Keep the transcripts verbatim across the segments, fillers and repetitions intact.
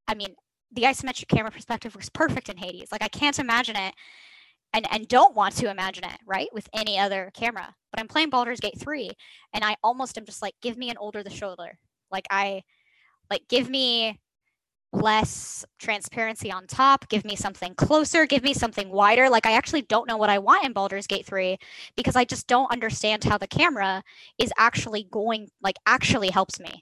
I mean, the isometric camera perspective was perfect in Hades. Like I can't imagine it and, and don't want to imagine it, right, with any other camera. But I'm playing Baldur's Gate three and I almost am just like, give me an older the shoulder. Like I, like give me less transparency on top, give me something closer, give me something wider. Like I actually don't know what I want in Baldur's Gate three because I just don't understand how the camera is actually going, like actually helps me.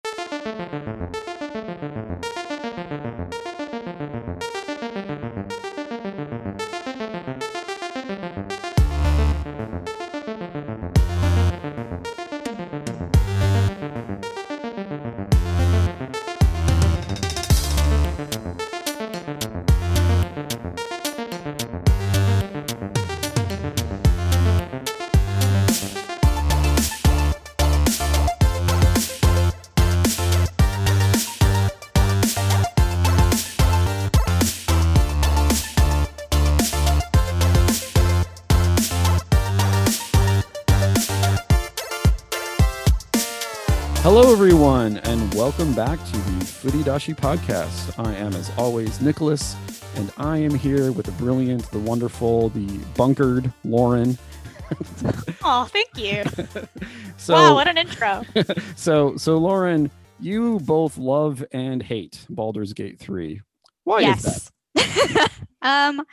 Hello, everyone, and welcome back to the Furidashi podcast. I am, as always, Nicholas, and I am here with the brilliant, the wonderful, the bunkered Lauren. Oh, thank you. so, wow, what an intro. so, so, Lauren, you both love and hate Baldur's Gate three. Why yes. is that? um,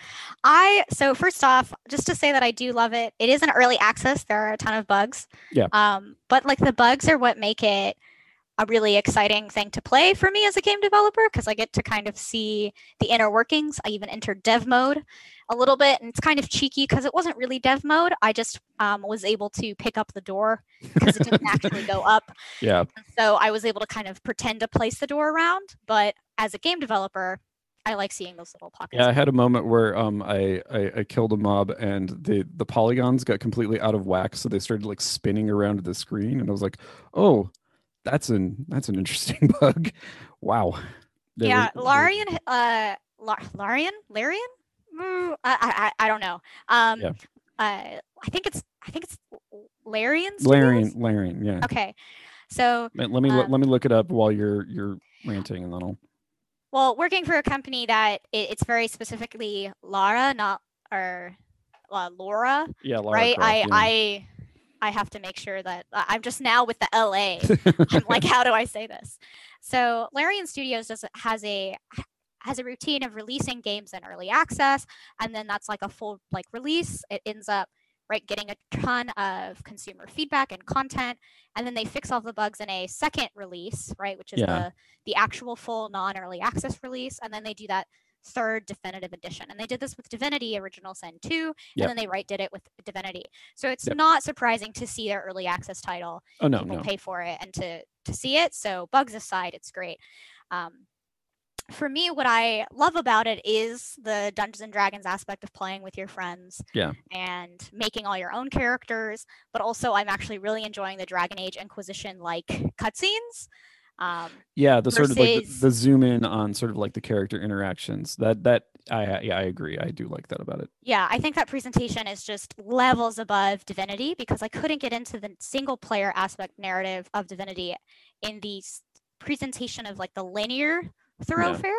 I so first off, just to say that I do love it. It is an early access. There are a ton of bugs. Yeah. Um, but like the bugs are what make it a really exciting thing to play for me as a game developer because I get to kind of see the inner workings. I even entered dev mode a little bit, and it's kind of cheeky because it wasn't really dev mode. I just um, was able to pick up the door because it didn't actually go up. Yeah. And so I was able to kind of pretend to place the door around. But as a game developer, I like seeing those little pockets. Yeah, I had a moment where um I, I I killed a mob and the the polygons got completely out of whack, so they started like spinning around the screen, and I was like, oh, that's an that's an interesting bug. Wow. They yeah, were, Larian, uh, Lar- Larian, Larian. Mm, I, I I don't know. Um, Yeah. uh, I think it's I think it's Larian. Larian, Studios? Larian, yeah. Okay, so Let me um, let me look it up while you're you're ranting, and then I'll. well, working for a company that it, it's very specifically Lara, not or uh, Laura, Yeah, Lara right? Croft, I yeah. I I have to make sure that uh, I'm just now with the L A. I'm like, how do I say this? So Larian Studios does has a has a routine of releasing games in early access, and then that's like a full like release. It ends up right getting a ton of consumer feedback and content, and then they fix all the bugs in a second release, right, which is Yeah. the the actual full non-early access release, and then they do that third definitive edition. And they did this with Divinity Original Sin two, and Yep. then they right did it with Divinity. So it's Yep. not surprising to see their early access title, Oh no, people no. pay for it, and to to see it. So bugs aside, it's great. Um, for me, what I love about it is the Dungeons and Dragons aspect of playing with your friends Yeah. and making all your own characters, but also I'm actually really enjoying the Dragon Age Inquisition like cutscenes. Um, Yeah, the sort of like the, versus- the zoom in on sort of like the character interactions. That that I yeah, I agree. I do like that about it. yeah, I think that presentation is just levels above Divinity because I couldn't get into the single player aspect narrative of Divinity in the s- presentation of like the linear thoroughfare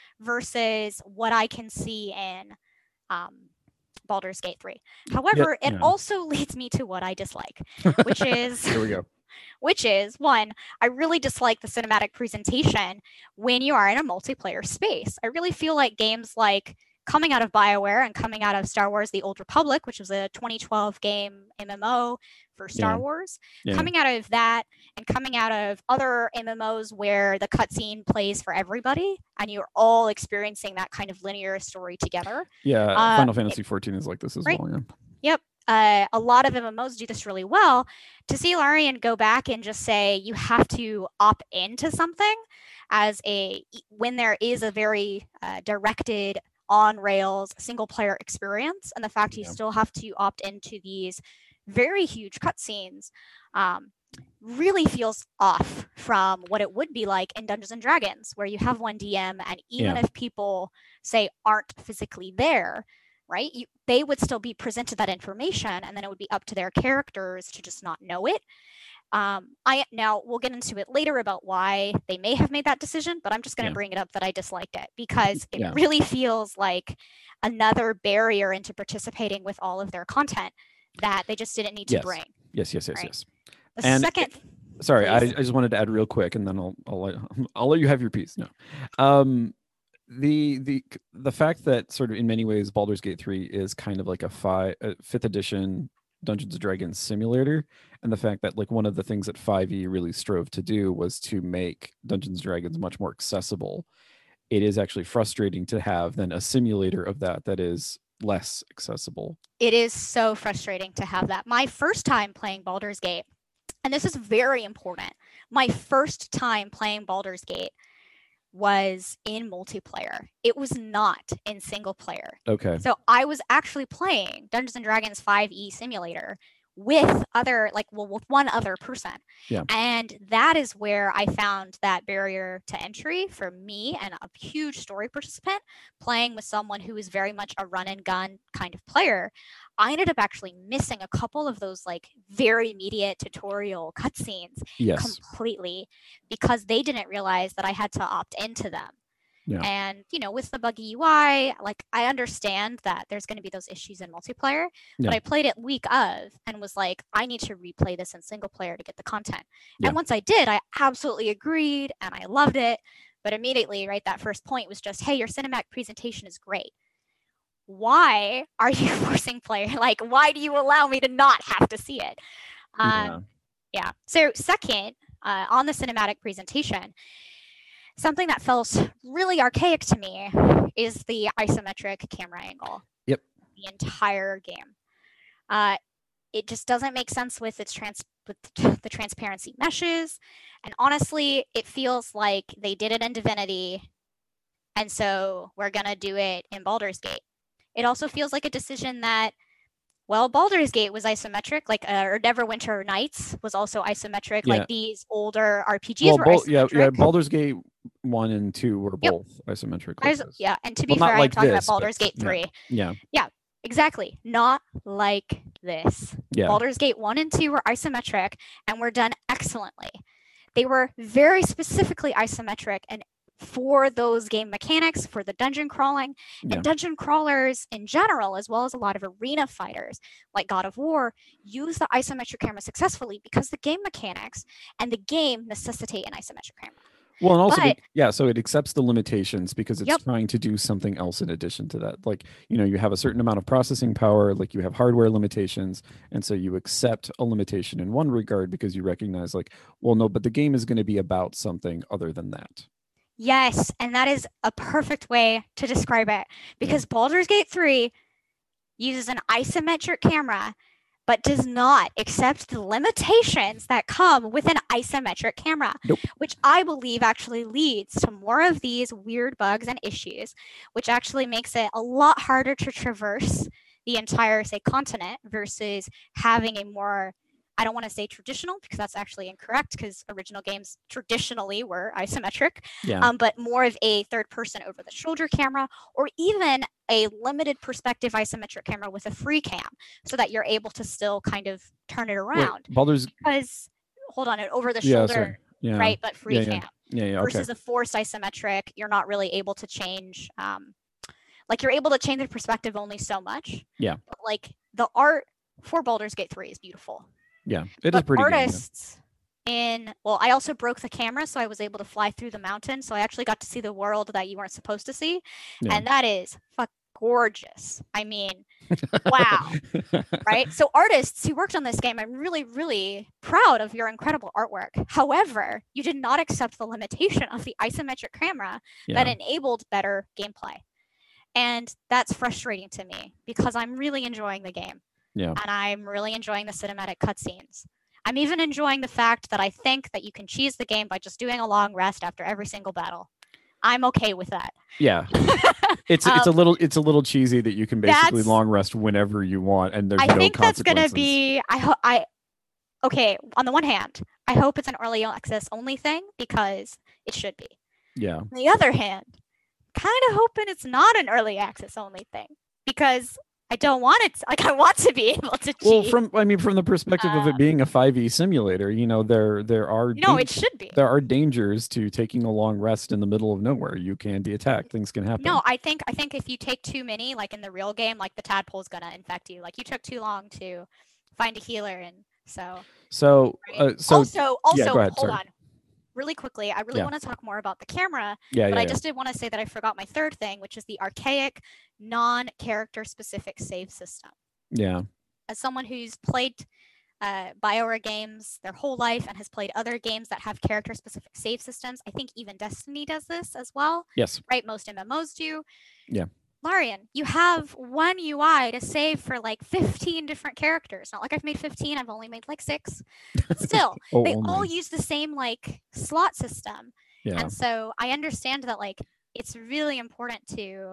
versus what I can see in um, Baldur's Gate three. However, it yeah. also leads me to what I dislike, which is Here we go. which is one, I really dislike the cinematic presentation when you are in a multiplayer space. I really feel like games like coming out of BioWare and coming out of Star Wars The Old Republic, which was a twenty twelve game M M O for Star Yeah. Wars, Yeah. coming out of that and coming out of other M M Os where the cutscene plays for everybody and you're all experiencing that kind of linear story together. Yeah, Uh, Final Fantasy fourteen is like this as right. well, yeah. Yep. Uh, a lot of M M Os do this really well. To see Larian go back and just say you have to opt into something as a when there is a very uh, directed on rails single player experience, and the fact you Yeah. still have to opt into these very huge cutscenes um, really feels off from what it would be like in Dungeons and Dragons, where you have one D M, and even Yeah. if people say aren't physically there, right, you, they would still be presented that information, and then it would be up to their characters to just not know it. Um, I now we'll get into it later about why they may have made that decision, but I'm just going to Yeah. bring it up that I disliked it because it Yeah. really feels like another barrier into participating with all of their content that they just didn't need to Yes. bring. Yes, yes, yes, Right. yes. The And second, sorry, I, I please. just wanted to add real quick, and then I'll I'll let, I'll let you have your piece. No, um, the the the fact that sort of in many ways Baldur's Gate three is kind of like a five a fifth edition Dungeons and Dragons simulator, and the fact that like one of the things that five E really strove to do was to make Dungeons and Dragons much more accessible. It is actually frustrating to have then a simulator of that that is less accessible. It is so frustrating to have that. My first time playing Baldur's Gate, and this is very important, my first time playing Baldur's Gate was in multiplayer. It was not in single player. Okay. So I was actually playing Dungeons and Dragons five E Simulator with other, like, well, with one other person. Yeah. And that is where I found that barrier to entry for me and a huge story participant playing with someone who is very much a run and gun kind of player. I ended up actually missing a couple of those like very immediate tutorial cutscenes Yes. completely because they didn't realize that I had to opt into them. Yeah. And, you know, with the buggy U I, like I understand that there's going to be those issues in multiplayer, Yeah. but I played it week of and was like, I need to replay this in single player to get the content. Yeah. And once I did, I absolutely agreed and I loved it. But immediately, right, that first point was just, hey, your cinematic presentation is great. Why are you forcing player? Like, why do you allow me to not have to see it? Um, Yeah. yeah. So second, uh, on the cinematic presentation, something that felt really archaic to me is the isometric camera angle. Yep. The entire game. Uh, it just doesn't make sense with its trans with the transparency meshes, and honestly, it feels like they did it in Divinity, and so we're gonna do it in Baldur's Gate. It also feels like a decision that, well, Baldur's Gate was isometric, like uh, or Neverwinter Nights was also isometric. Yeah. Like these older R P Gs Well, were Bal- isometric. yeah, yeah. Baldur's Gate one and two were Yep. both isometric. Like Is- this. yeah, and to be Well, not fair, like I'm talking this, about Baldur's but- Gate yeah. three. Yeah. Yeah, exactly. Not like this. Yeah. Baldur's Gate one and two were isometric and were done excellently. They were very specifically isometric and for those game mechanics, for the dungeon crawling, Yeah. and dungeon crawlers in general, as well as a lot of arena fighters like God of War, use the isometric camera successfully because the game mechanics and the game necessitate an isometric camera. Well, and also, But- be- yeah, so it accepts the limitations because it's Yep. trying to do something else in addition to that. Like, you know, you have a certain amount of processing power, like you have hardware limitations. And so you accept a limitation in one regard because you recognize, like, well, no, but the game is going to be about something other than that. Yes, and that is a perfect way to describe it because Baldur's Gate three uses an isometric camera but does not accept the limitations that come with an isometric camera, Nope. which I believe actually leads to more of these weird bugs and issues, which actually makes it a lot harder to traverse the entire, say, continent versus having a more, I don't want to say traditional because that's actually incorrect because original games traditionally were isometric, Yeah. um, but more of a third person over the shoulder camera or even a limited perspective isometric camera with a free cam so that you're able to still kind of turn it Wait, around. Baldur's, Because, hold on, an over the yeah, shoulder, sorry. Yeah. right, but free Yeah, yeah. cam Yeah, yeah, okay. versus a forced isometric, you're not really able to change. Um, like you're able to change the perspective only so much. Yeah. But like the art for Baldur's Gate three is beautiful. Yeah, it is But pretty good. yeah. artists in, well, I also broke the camera, so I was able to fly through the mountain. So I actually got to see the world that you weren't supposed to see. Yeah. And that is fuck gorgeous. I mean, wow. Right? So artists who worked on this game, I'm really, really proud of your incredible artwork. However, you did not accept the limitation of the isometric camera Yeah. that enabled better gameplay. And that's frustrating to me because I'm really enjoying the game. Yeah. And I'm really enjoying the cinematic cutscenes. I'm even enjoying the fact that I think that you can cheese the game by just doing a long rest after every single battle. I'm okay with that. Yeah. It's it's a Um, little it's a little cheesy that you can basically that's- long rest whenever you want and there's I no think that's gonna consequences. be. I hope. I okay. On the one hand, I hope it's an early access only thing because it should be. Yeah. On the other hand, kind of hoping it's not an early access only thing because I don't want it. Like I want to be able to cheat. Well, from I mean, from the perspective of Uh, it being a five E simulator, you know, there there are no, dan- it should be. there are dangers to taking a long rest in the middle of nowhere. You can be attacked. Things can happen. No, I think I think if you take too many, like in the real game, like the tadpole's gonna infect you. Like you took too long to find a healer, and so. So, Right? uh, so also, also, yeah, go ahead. hold Sorry. on, really quickly. I really Yeah. want to talk more about the camera, Yeah, but yeah, I yeah. just did want to say that I forgot my third thing, which is the archaic, non-character specific save system. Yeah. As someone who's played uh, BioWare games their whole life and has played other games that have character-specific save systems, I think even Destiny does this as well. Yes. Right? Most M M Os do. Yeah. Larian, you have one U I to save for like fifteen different characters. Not like I've made fifteen, I've only made like six. But still, oh, they only. all use the same like slot system. Yeah. And so I understand that like it's really important to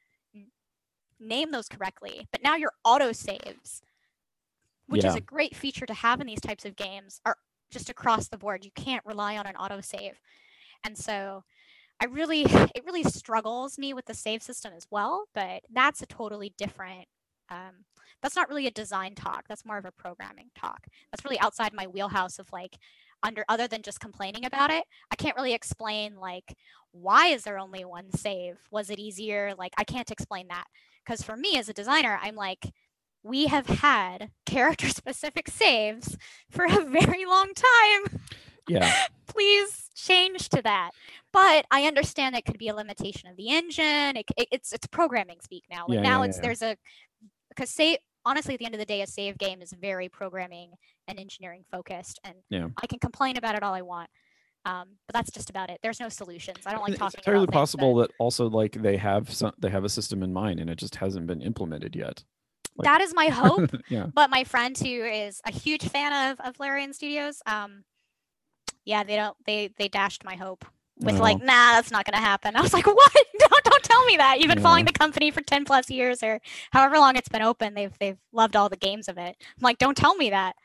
name those correctly. But now your auto saves, which Yeah. is a great feature to have in these types of games, are just across the board. You can't rely on an auto save. And so I really, it really struggles me with the save system as well, but that's a totally different, um, that's not really a design talk. That's more of a programming talk. That's really outside my wheelhouse of like, under other than just complaining about it. I can't really explain like, why is there only one save? Was it easier? Like, I can't explain that. Because for me as a designer, I'm like, we have had character specific saves for a very long time. Yeah. Please change to that. But I understand that could be a limitation of the engine. It, it, it's it's programming speak now. Like Yeah, now yeah, it's yeah. there's a because say honestly at the end of the day a save game is very programming and engineering focused, and Yeah. I can complain about it all I want. Um, but that's just about it. There's no solutions. I don't like It's talking entirely about things possible that, that also like they have some they have a system in mind and it just hasn't been implemented yet. Like, that is my hope. yeah. But my friend who is a huge fan of of Larian Studios, um, yeah, they don't they they dashed my hope with No. like, nah, that's not gonna happen. I was like, what? Don't don't tell me that. You've been Yeah. following the company for ten plus years or however long it's been open. They've they've loved all the games of it. I'm like, don't tell me that.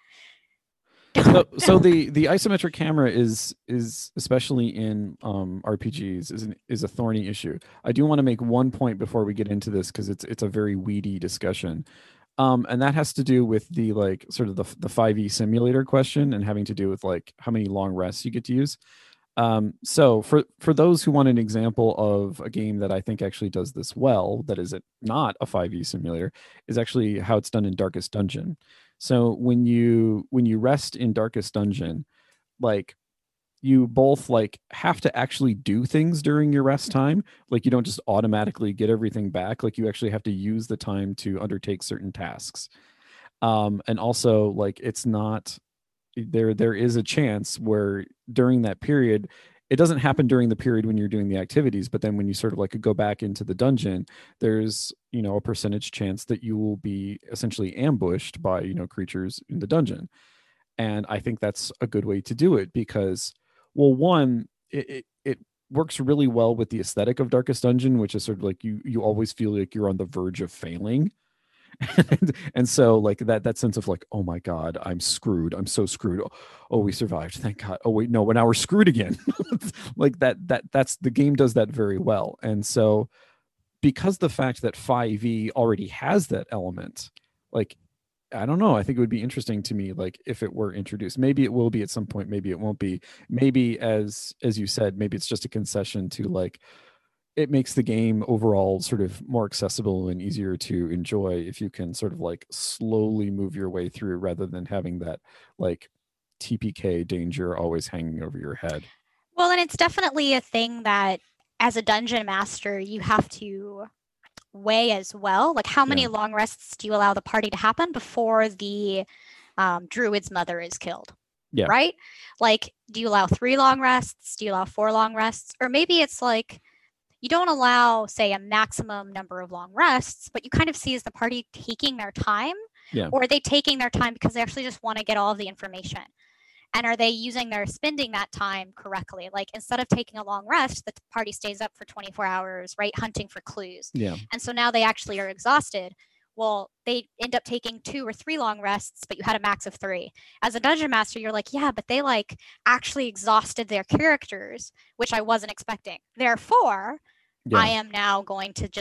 so, so the the isometric camera is is especially in um, R P Gs is an, is a thorny issue. I do want to make one point before we get into this because it's it's a very weedy discussion, um, and that has to do with the like sort of the the five E simulator question and having to do with like how many long rests you get to use. Um, so for for those who want an example of a game that I think actually does this well, that is it not a five E simulator, is actually how it's done in Darkest Dungeon. So when you when you rest in Darkest Dungeon, like you both like have to actually do things during your rest time. Like you don't just automatically get everything back. Like you actually have to use the time to undertake certain tasks. Um, and also like it's not there there is a chance where during that period it doesn't happen during the period when you're doing the activities, but then when you sort of like go back into the dungeon, there's, you know, a percentage chance that you will be essentially ambushed by, you know, creatures in the dungeon. And I think that's a good way to do it because, well, one, it, it, it works really well with the aesthetic of Darkest Dungeon, which is sort of like you you always feel like you're on the verge of failing. and, and so like that that sense of like, oh my god, I'm screwed, I'm so screwed. Oh, oh we survived, thank god. Oh wait, no, well, now we're screwed again. Like that that that's the game does that very well. And so because the fact that five E already has that element, like I don't know, I think it would be interesting to me like if it were introduced. Maybe it will be at some point, maybe it won't be. Maybe as as you said, maybe it's just a concession to like it makes the game overall sort of more accessible and easier to enjoy if you can sort of like slowly move your way through rather than having that like T P K danger always hanging over your head. Well, and it's definitely a thing that as a dungeon master, you have to weigh as well. Like how many Yeah. long rests do you allow the party to happen before the um, druid's mother is killed? Yeah. Right? Like, do you allow three long rests? Do you allow four long rests? Or maybe it's like, you don't allow, say, a maximum number of long rests, but you kind of see as the party taking their time, Yeah. or are they taking their time because they actually just want to get all of the information? And are they using their spending that time correctly? Like instead of taking a long rest, the party stays up for twenty-four hours, right, hunting for clues. Yeah. And so now they actually are exhausted. Well, they end up taking two or three long rests, but you had a max of three. As a dungeon master, you're like, yeah, but they like actually exhausted their characters, which I wasn't expecting. Therefore, Yeah. I am now going to just,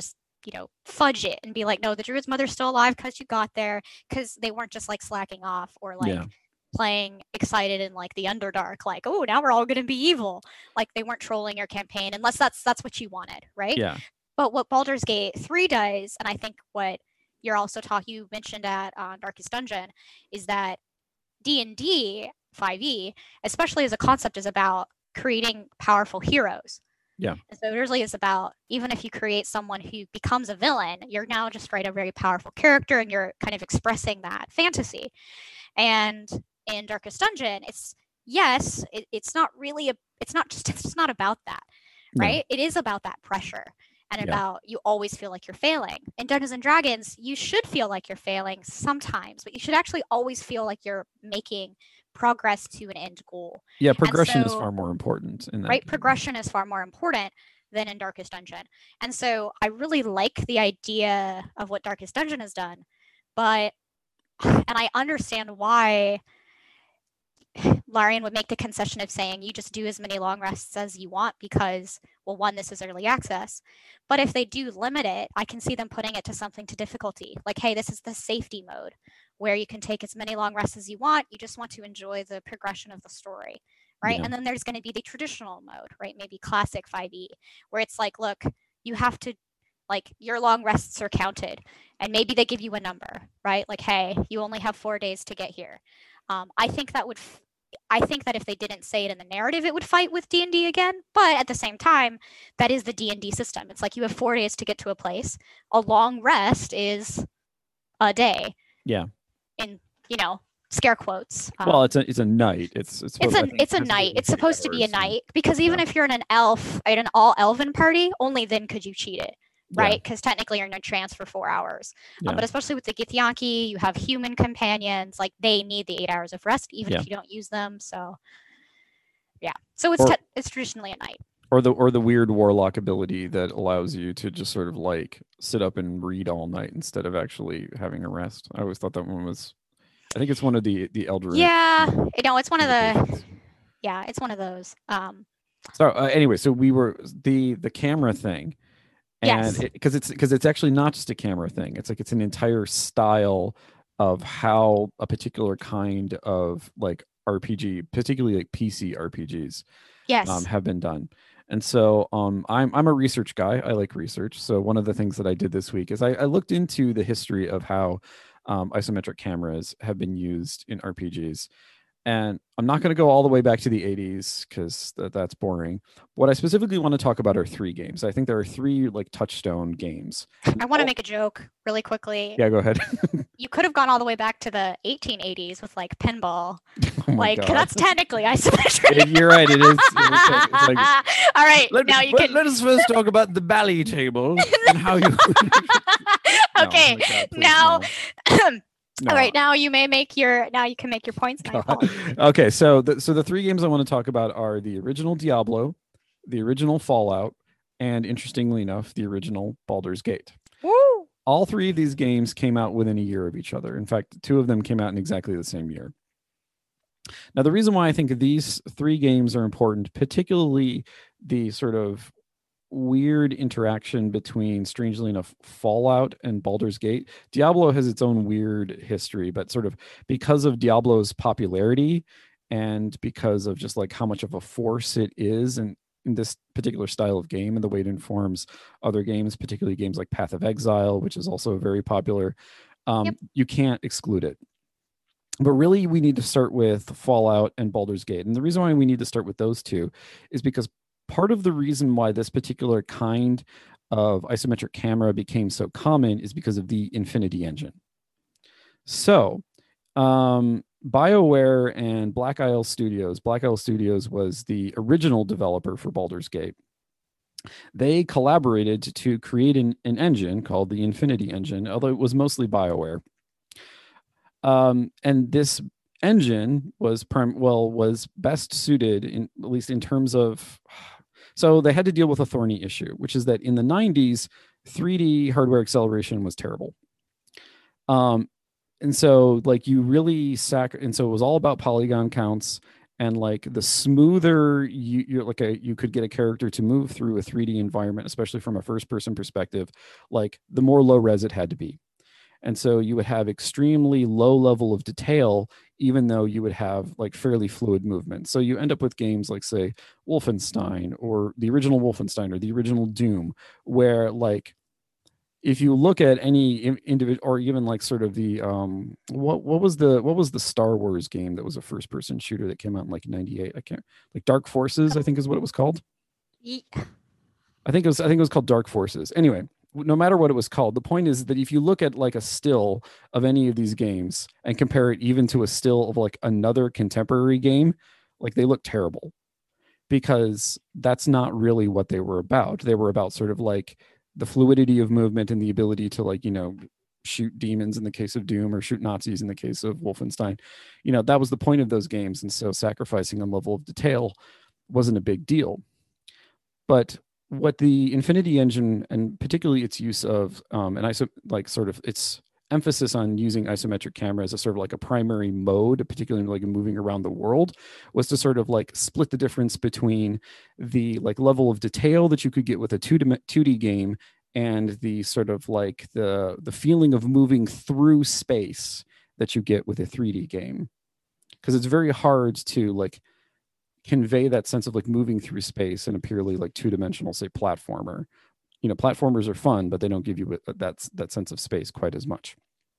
you know, fudge it and be like, no, the druid's mother's still alive because you got there, because they weren't just like slacking off or like Yeah. playing excited in like the Underdark, like, oh, now we're all going to be evil. Like they weren't trolling your campaign unless that's that's what you wanted, right? Yeah. But what Baldur's Gate three does, and I think what you're also talking, you mentioned at uh, Darkest Dungeon, is that D and D five E, especially as a concept, is about creating powerful heroes. Yeah. And so it really is about, even if you create someone who becomes a villain, you're now just right a very powerful character and you're kind of expressing that fantasy. And in Darkest Dungeon, it's yes, it, it's not really a, it's not just, it's just not about that, right? No. It is about that pressure and yeah. about you always feel like you're failing. In Dungeons and Dragons, you should feel like you're failing sometimes, but you should actually always feel like you're making progress to an end goal. Yeah, progression so, is far more important in that. Right, game. Progression is far more important than in Darkest Dungeon. And so I really like the idea of what Darkest Dungeon has done, but and I understand why Larian would make the concession of saying you just do as many long rests as you want because, well, one, this is early access. But if they do limit it, I can see them putting it to something to difficulty. Like, hey, this is the safety mode where you can take as many long rests as you want. You just want to enjoy the progression of the story, right? Yeah. And then there's going to be the traditional mode, right? Maybe classic five E, where it's like, look, you have to, like, your long rests are counted. And maybe they give you a number, right? Like, hey, you only have four days to get here. Um, I think that would... F- I think that if they didn't say it in the narrative, it would fight with D and D again. But at the same time, that is the D and D system. It's like you have four days to get to a place. A long rest is a day. Yeah. In, you know, scare quotes. Um, well, it's a it's a night. It's it's it's a it's a night. It's supposed to be a night because even yeah. if you're in an elf, in an all elven party, only then could you cheat it. Right, because yeah. technically you're in a trance for four hours. Yeah. Um, but especially with the Githyanki, you have human companions. Like they need the eight hours of rest, even yeah. if you don't use them. So, yeah. So it's or, te- it's traditionally a night. Or the or the weird warlock ability that allows you to just sort of like sit up and read all night instead of actually having a rest. I always thought that one was. I think it's one of the the elder. Yeah, no, it's one of the. Yeah, it's one of those. Um. So uh, anyway, so we were the the camera thing. And yes. because it, it's because it's actually not just a camera thing. It's like it's an entire style of how a particular kind of like R P G, particularly like P C R P Gs, yes, um, have been done. And so um, I'm I'm a research guy. I like research. So one of the things that I did this week is I, I looked into the history of how um, isometric cameras have been used in R P Gs. And I'm not going to go all the way back to the eighties because th- that's boring. What I specifically want to talk about are three games. I think there are three like touchstone games. I want to make a joke really quickly. Yeah, go ahead. You could have gone all the way back to the eighteen eighties with like pinball. Oh like God. That's technically isometric. You're right. It is. It's like, it's like, all right. Let, now you let, can. Let us first talk about the bally table and how you. Okay. No, oh God, now. No. No. All right, now you may make your now you can make your points. Okay, so the so the three games I want to talk about are the original Diablo, the original Fallout, and interestingly enough, the original Baldur's Gate. Woo! All three of these games came out within a year of each other. In fact, two of them came out in exactly the same year. Now, the reason why I think these three games are important, particularly the sort of weird interaction between, strangely enough, Fallout and Baldur's Gate. Diablo has its own weird history, but sort of because of Diablo's popularity and because of just like how much of a force it is in, in this particular style of game and the way it informs other games, particularly games like Path of Exile, which is also very popular, um, yep. you can't exclude it. But really, we need to start with Fallout and Baldur's Gate. And the reason why we need to start with those two is because part of the reason why this particular kind of isometric camera became so common is because of the Infinity Engine. So um, BioWare and Black Isle Studios, Black Isle Studios was the original developer for Baldur's Gate. They collaborated to create an, an engine called the Infinity Engine, although it was mostly BioWare. Um, and this engine was prim- well was best suited, in, at least in terms of... So they had to deal with a thorny issue, which is that in the nineties, three D hardware acceleration was terrible. Um, and so like you really sac, and so it was all about polygon counts and like the smoother you you're like a you could get a character to move through a three D environment, especially from a first person perspective, like the more low res it had to be. And so you would have extremely low level of detail, even though you would have like fairly fluid movement. So you end up with games like, say, Wolfenstein or the original Wolfenstein or the original Doom, where like if you look at any individual, or even like sort of the um what what was the what was the Star Wars game that was a first person shooter that came out in like ninety-eight? I can't, like Dark Forces, I think is what it was called. Ye- I think it was I think it was called Dark Forces. Anyway, no matter what it was called, the point is that if you look at like a still of any of these games and compare it even to a still of like another contemporary game, like they look terrible, because that's not really what they were about. They were about sort of like the fluidity of movement and the ability to, like, you know, shoot demons in the case of Doom or shoot Nazis in the case of Wolfenstein. You know, that was the point of those games. And so sacrificing a level of detail wasn't a big deal. But what the Infinity Engine, and particularly its use of um, and iso like sort of its emphasis on using isometric camera as a sort of like a primary mode, particularly like moving around the world, was to sort of like split the difference between the like level of detail that you could get with a two D game and the sort of like the the feeling of moving through space that you get with a three D game, because it's very hard to like convey that sense of like moving through space in a purely like two-dimensional, say, platformer. You know, platformers are fun, but they don't give you that that sense of space quite as much.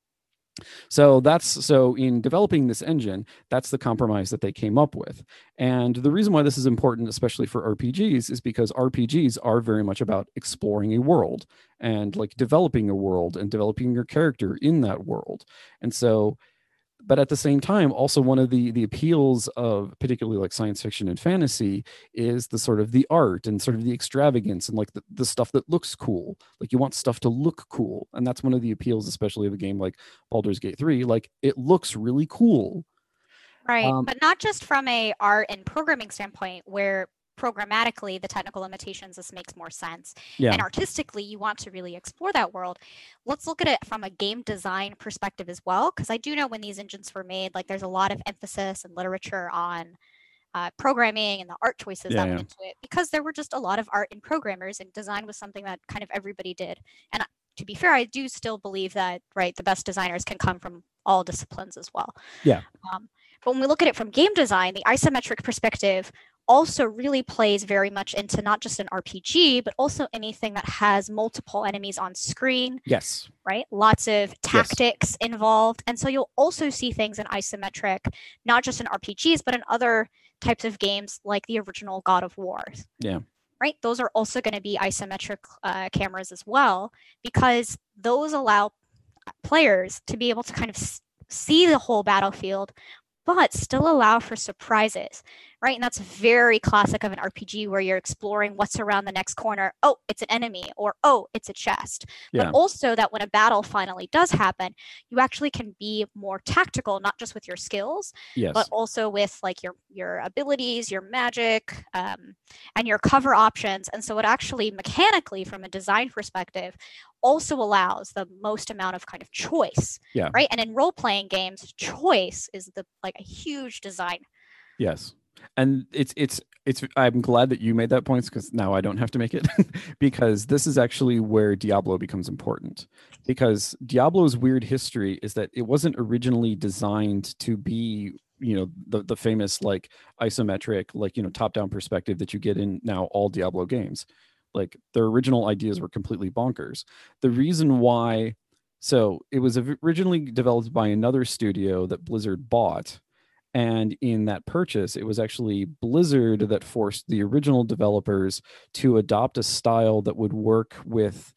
So that's so in developing this engine, that's the compromise that they came up with. And the reason why this is important, especially for R P Gs, is because R P Gs are very much about exploring a world and like developing a world and developing your character in that world. And so, but at the same time, also one of the the appeals of particularly like science fiction and fantasy is the sort of the art and sort of the extravagance and like the, the stuff that looks cool. Like you want stuff to look cool. And that's one of the appeals, especially of a game like Baldur's Gate three. Like it looks really cool. Right. Um, But not just from a art and programming standpoint where programmatically the technical limitations, this makes more sense. yeah. And artistically, you want to really explore that world. Let's look at it from a game design perspective as well, because I do know when these engines were made, like there's a lot of emphasis and literature on uh, programming and the art choices Yeah, that yeah. went into it, because there were just a lot of art and programmers, and design was something that kind of everybody did. And to be fair, I do still believe that, right, the best designers can come from all disciplines as well. Yeah. Um, but when we look at it from game design, the isometric perspective also really plays very much into not just an R P G, but also anything that has multiple enemies on screen. Yes. Right? Lots of tactics yes. involved. And so you'll also see things in isometric, not just in R P Gs, but in other types of games like the original God of War. Yeah. Right? Those are also going to be isometric uh, cameras as well, because those allow players to be able to kind of s- see the whole battlefield, but still allow for surprises, right? And that's very classic of an R P G where you're exploring what's around the next corner. Oh, it's an enemy, or oh, it's a chest. Yeah. But also that when a battle finally does happen, you actually can be more tactical, not just with your skills, yes. but also with like your your abilities, your magic, um, and your cover options. And so it actually mechanically, from a design perspective, also allows the most amount of kind of choice. Yeah. Right. And in role-playing games, choice is the like a huge design. Yes. And it's it's it's I'm glad that you made that point, because now I don't have to make it, because this is actually where Diablo becomes important. Because Diablo's weird history is that it wasn't originally designed to be, you know, the the famous like isometric, like, you know, top-down perspective that you get in now all Diablo games. Like their original ideas were completely bonkers. The reason why, so it was originally developed by another studio that Blizzard bought. And in that purchase, it was actually Blizzard that forced the original developers to adopt a style that would work with,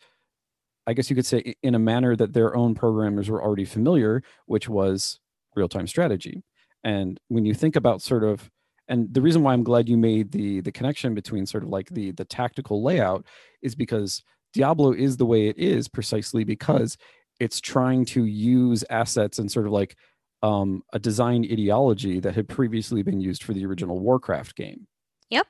I guess you could say, in a manner that their own programmers were already familiar, which was real-time strategy. And when you think about sort of, and the reason why I'm glad you made the the connection between sort of like the the tactical layout is because Diablo is the way it is precisely because it's trying to use assets and sort of like um, a design ideology that had previously been used for the original Warcraft game. Yep.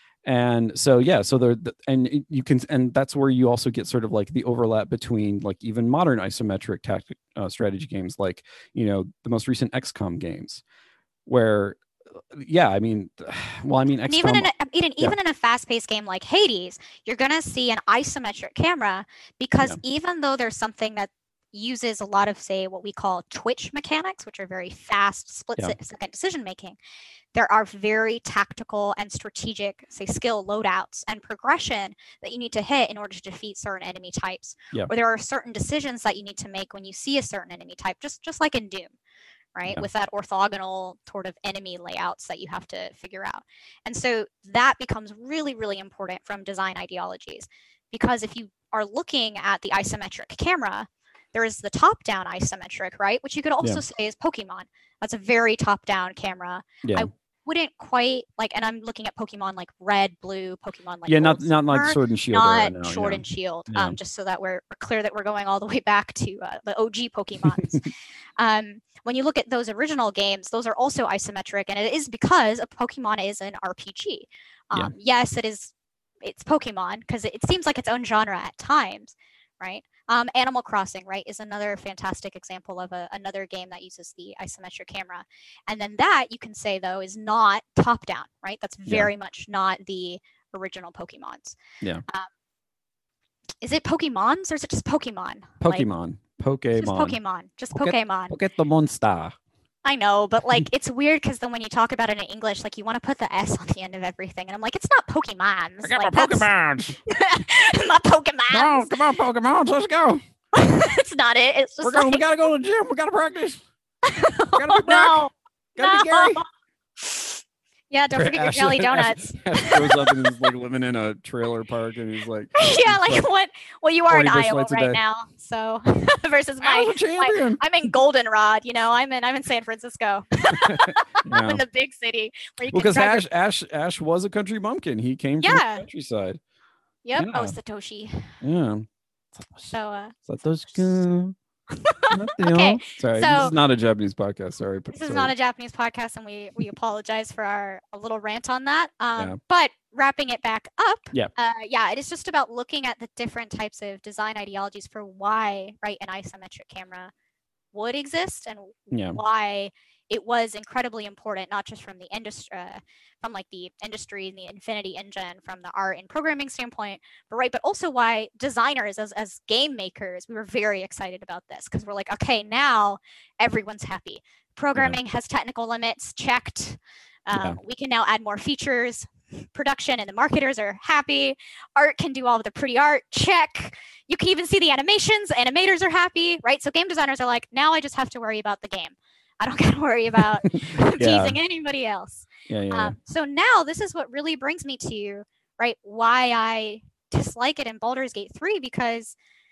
And so, yeah, so there, and you can, and that's where you also get sort of like the overlap between like even modern isometric tactic uh, strategy games, like, you know, the most recent X COM games, where yeah, I mean, well, I mean, And even XCOM, in a, even yeah, even in a fast-paced game like Hades, you're gonna see an isometric camera because yeah, even though there's something that uses a lot of, say, what we call twitch mechanics, which are very fast yeah, split-second decision making, there are very tactical and strategic, say, skill loadouts and progression that you need to hit in order to defeat certain enemy types. yeah, Or there are certain decisions that you need to make when you see a certain enemy type, just just like in Doom, right? yeah, With that orthogonal sort of enemy layouts that you have to figure out. And so that becomes really, really important from design ideologies. Because if you are looking at the isometric camera, there is the top-down isometric, right? Which you could also yeah, say is Pokemon. That's a very top-down camera. yeah, I wouldn't quite like, and I'm looking at Pokemon like Red, Blue, Pokemon like yeah, Gold, not not like Silver, Sword and Shield era, not no, Sword yeah, and Shield, yeah, um, just so that we're, we're clear that we're going all the way back to uh, the O G Pokemons. um, when you look at those original games, those are also isometric, and it is because a Pokemon is an R P G. Um, yeah, yes, it is. It's Pokemon because it, it seems like its own genre at times, right? Um, Animal Crossing, right, is another fantastic example of a, another game that uses the isometric camera. And then that, you can say, though, is not top-down, right? That's yeah, very much not the original Pokemons. yeah. Um, is it Pokemons or is it just Pokemon? Like, Pokemon, just Pokemon, Pokemon, just Pocket, Pokemon. Pocket the Monster. I know, but like it's weird because then when you talk about it in English, like you want to put the S on the end of everything, and I'm like, it's not Pokemons. I got like, my that's Pokemons. not Pokemons. No, come on, Pokemons, let's go. It's not it. It's just We're going. like, We gotta go to the gym. We gotta practice. oh, Gotta be back. no, Gotta no. be Gary. Yeah, don't forget your Ash- jelly Ash- donuts. Ash shows up and he's like living in a trailer park, and he's like, Yeah, like what? Well, you are in forty bush Iowa lights a right day. now, so versus I my, was a my, champion. I'm in Goldenrod. You know, I'm in I'm in San Francisco. I'm Yeah. in the big city where you Well, can because drive your- Ash, Ash, Ash was a country bumpkin. He came from Yeah. the countryside. Yep. Yeah. Oh, Satoshi. Yeah. So, uh, Satoshi. Okay, Sorry, this so- is not a Japanese podcast. Sorry. this is not a Japanese podcast, and we we apologize for our a little rant on that. Um, Yeah. But wrapping it back up, Yeah. uh, yeah, it is just about looking at the different types of design ideologies for why, right, an isometric camera would exist and Yeah. why it was incredibly important, not just from the industry, uh, from like the industry and the Infinity Engine, from the art and programming standpoint, but right, but also why designers, as as game makers, we were very excited about this because we're like, okay, now everyone's happy. Programming has technical limits checked. Um, Yeah. We can now add more features. Production and the marketers are happy. Art can do all of the pretty art. Check. You can even see the animations. Animators are happy, right? So game designers are like, now I just have to worry about the game. I don't got to worry about Yeah. pleasing anybody else. Yeah. Yeah. Um, so now this is what really brings me to, right, why I dislike it in Baldur's Gate three, because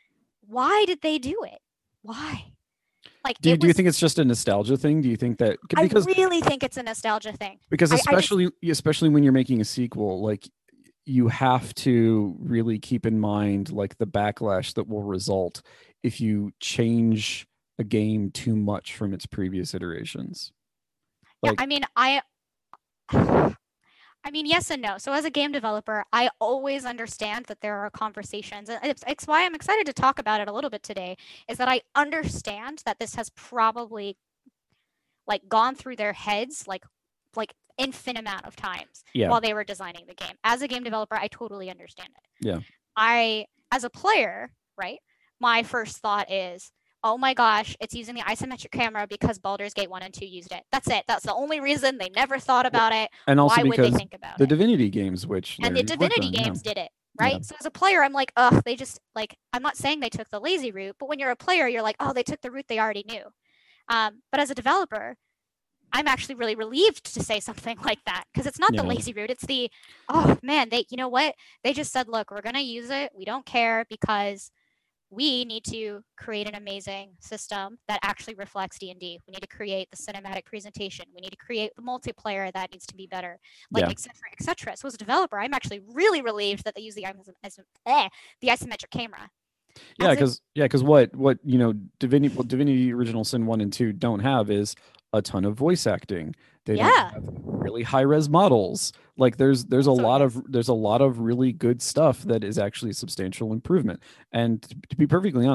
why did they do it? Why? Like, do you, it do you was- think it's just a nostalgia thing? Do you think that I because really think it's a nostalgia thing. because I- I just- especially especially when you're making a sequel, like you have to really keep in mind like the backlash that will result if you change a game too much from its previous iterations. Like, Yeah, I mean, I I mean, yes and no. So as a game developer, I always understand that there are conversations, and it's, it's why I'm excited to talk about it a little bit today, is that I understand that this has probably like gone through their heads like like infinite amount of times Yeah. while they were designing the game. As a game developer, I totally understand it. Yeah. I, as a player, right, my first thought is, oh my gosh, it's using the isometric camera because Baldur's Gate one and two used it. That's it. That's the only reason. They never thought about it. and also Why would they because think about the it? Divinity games, which And the they worked Divinity on, yeah. games did it, right? Yeah. So as a player, I'm like, ugh, they just like, I'm not saying they took the lazy route, but when you're a player, you're like, oh, they took the route they already knew. Um, but as a developer, I'm actually really relieved to say something like that, because it's not the Yeah. lazy route. It's the, oh man, they, you know what? They just said, look, we're going to use it. We don't care because we need to create an amazing system that actually reflects D and D. We need to create the cinematic presentation. We need to create the multiplayer that needs to be better, like Yeah. et cetera, et cetera. So as a developer, I'm actually really relieved that they use the iso- as, eh, the isometric camera. Yeah, As a- because yeah, because what what you know, Divinity well, Divinity Original Sin one and two don't have is a ton of voice acting. They Yeah. don't have really high res models. Like there's there's a That's what it lot is. of there's a lot of really good stuff that is actually a substantial improvement. And to, to be perfectly honest,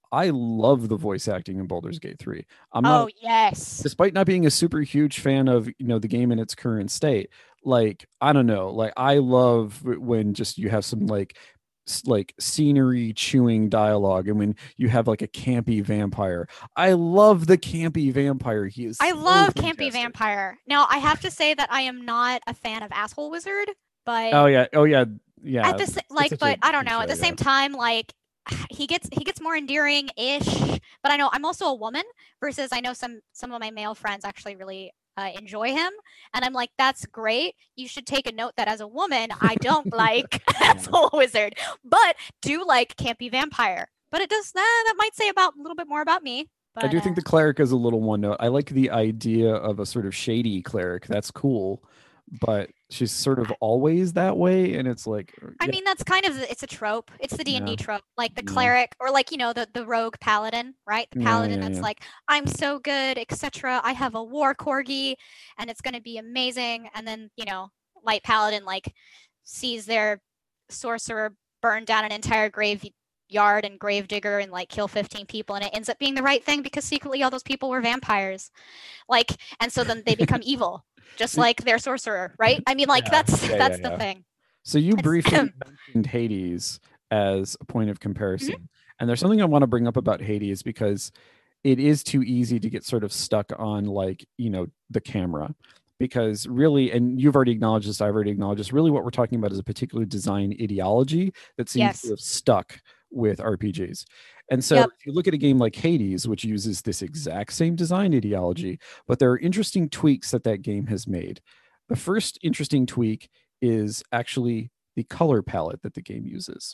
I love the voice acting in Baldur's Gate three. I'm not, Oh yes. despite not being a super huge fan of, you know, the game in its current state. Like, I don't know, like I love when just you have some like like scenery chewing dialogue, and when you have like a campy vampire. I love the campy vampire. He is I so love fantastic. Campy Vampire. Now I have to say that I am not a fan of Asshole Wizard, but Oh yeah, oh yeah, yeah. at the like, but I don't know. At the same yeah. time, like he gets he gets more endearing ish. But I know I'm also a woman versus I know some some of my male friends actually really uh, enjoy him, and I'm like, that's great. You should take a note that as a woman, I don't like Asshole Wizard, but do like Campy Vampire. But it does that that might say about a little bit more about me. But, I do uh, think the cleric is a little one note. I like the idea of a sort of shady cleric. That's cool, but she's sort of always that way, and it's like, I yeah, mean, that's kind of it's a trope. It's the D and D yeah, trope, like the yeah, cleric or like you know the the rogue paladin, right? The yeah, paladin yeah, that's yeah. like I'm so good, et cetera. I have a war corgi, and it's going to be amazing. And then you know, light paladin like sees their sorcerer burn down an entire graveyard and gravedigger and like kill fifteen people, and it ends up being the right thing because secretly all those people were vampires, like, and so then they become evil, just So- like their sorcerer, right? I mean, like Yeah, that's yeah, that's yeah, the yeah. thing. So you It's- briefly mentioned Hades as a point of comparison, and there's something I want to bring up about Hades because it is too easy to get sort of stuck on like, you know, the camera, because really, and you've already acknowledged this, I've already acknowledged this, really what we're talking about is a particular design ideology that seems to Yes. have stuck with R P Gs. And so Yep. if you look at a game like Hades, which uses this exact same design ideology, but there are interesting tweaks that that game has made. The first interesting tweak is actually the color palette that the game uses.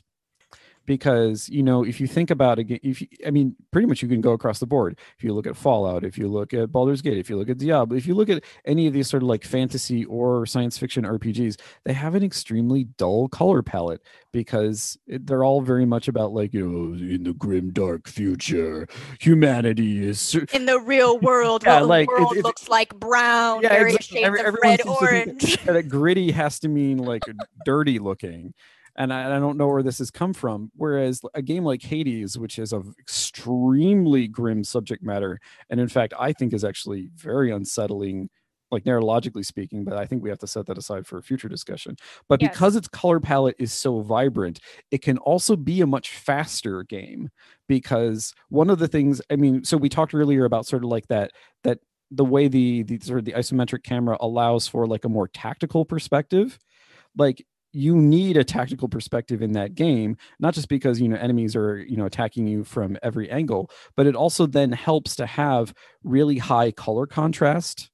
Because, you know, if you think about it, if you, I mean, pretty much you can go across the board. If you look at Fallout, if you look at Baldur's Gate, if you look at Diablo, if you look at any of these sort of like fantasy or science fiction R P Gs, they have an extremely dull color palette because it, they're all very much about like, you know, in the grim dark future, humanity is In the real world, Yeah, well, like, the it- world it- looks like brown, yeah, various exactly. shades Every- of everyone red, seems to think orange. that, that gritty has to mean like dirty looking, and I, I don't know where this has come from. Whereas a game like Hades, which is of extremely grim subject matter, and in fact, I think is actually very unsettling, like neurologically speaking, but I think we have to set that aside for a future discussion. But Yes. because its color palette is so vibrant, it can also be a much faster game. Because one of the things, I mean, so we talked earlier about sort of like that that the way the the sort of the isometric camera allows for like a more tactical perspective. Like, you need a tactical perspective in that game, not just because, you know, enemies are, you know, attacking you from every angle, but it also then helps to have really high color contrast,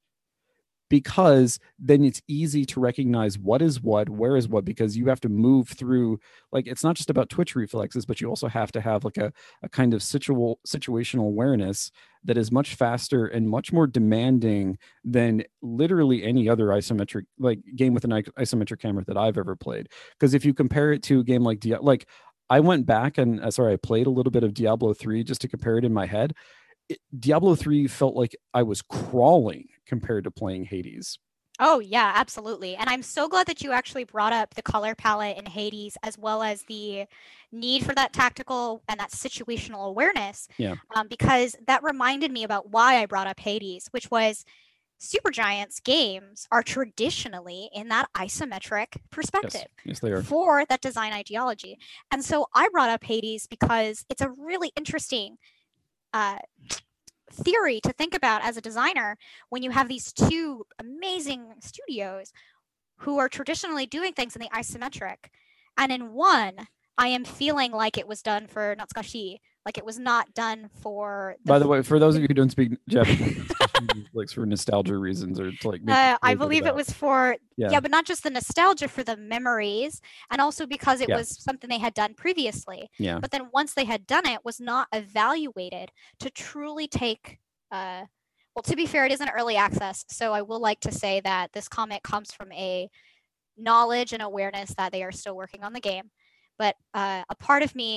because then it's easy to recognize what is what, where is what, because you have to move through, like, it's not just about twitch reflexes, but you also have to have like a, a kind of situal situational awareness that is much faster and much more demanding than literally any other isometric like game with an isometric camera that I've ever played. Because if you compare it to a game like Dia- like I went back and uh, sorry, I played a little bit of Diablo three just to compare it in my head. It, Diablo three felt like I was crawling compared to playing Hades. Oh, yeah, absolutely. And I'm so glad that you actually brought up the color palette in Hades, as well as the need for that tactical and that situational awareness. Yeah. Um, because that reminded me about why I brought up Hades, which was Supergiant's games are traditionally in that isometric perspective. Yes, yes they are. For that design ideology. And so I brought up Hades because it's a really interesting uh, theory to think about as a designer when you have these two amazing studios who are traditionally doing things in the isometric, and in one I am feeling like it was done for Natsukashi, like it was not done for the by the way, for those of you who don't speak Japanese, like for nostalgia reasons or to like uh, I believe it was for yeah. yeah but not just the nostalgia, for the memories, and also because it yeah. was something they had done previously. Yeah. But then once they had done it, was not evaluated to truly take uh well, to be fair, it isn't early access, so I will like to say that this comment comes from a knowledge and awareness that they are still working on the game. But uh, a part of me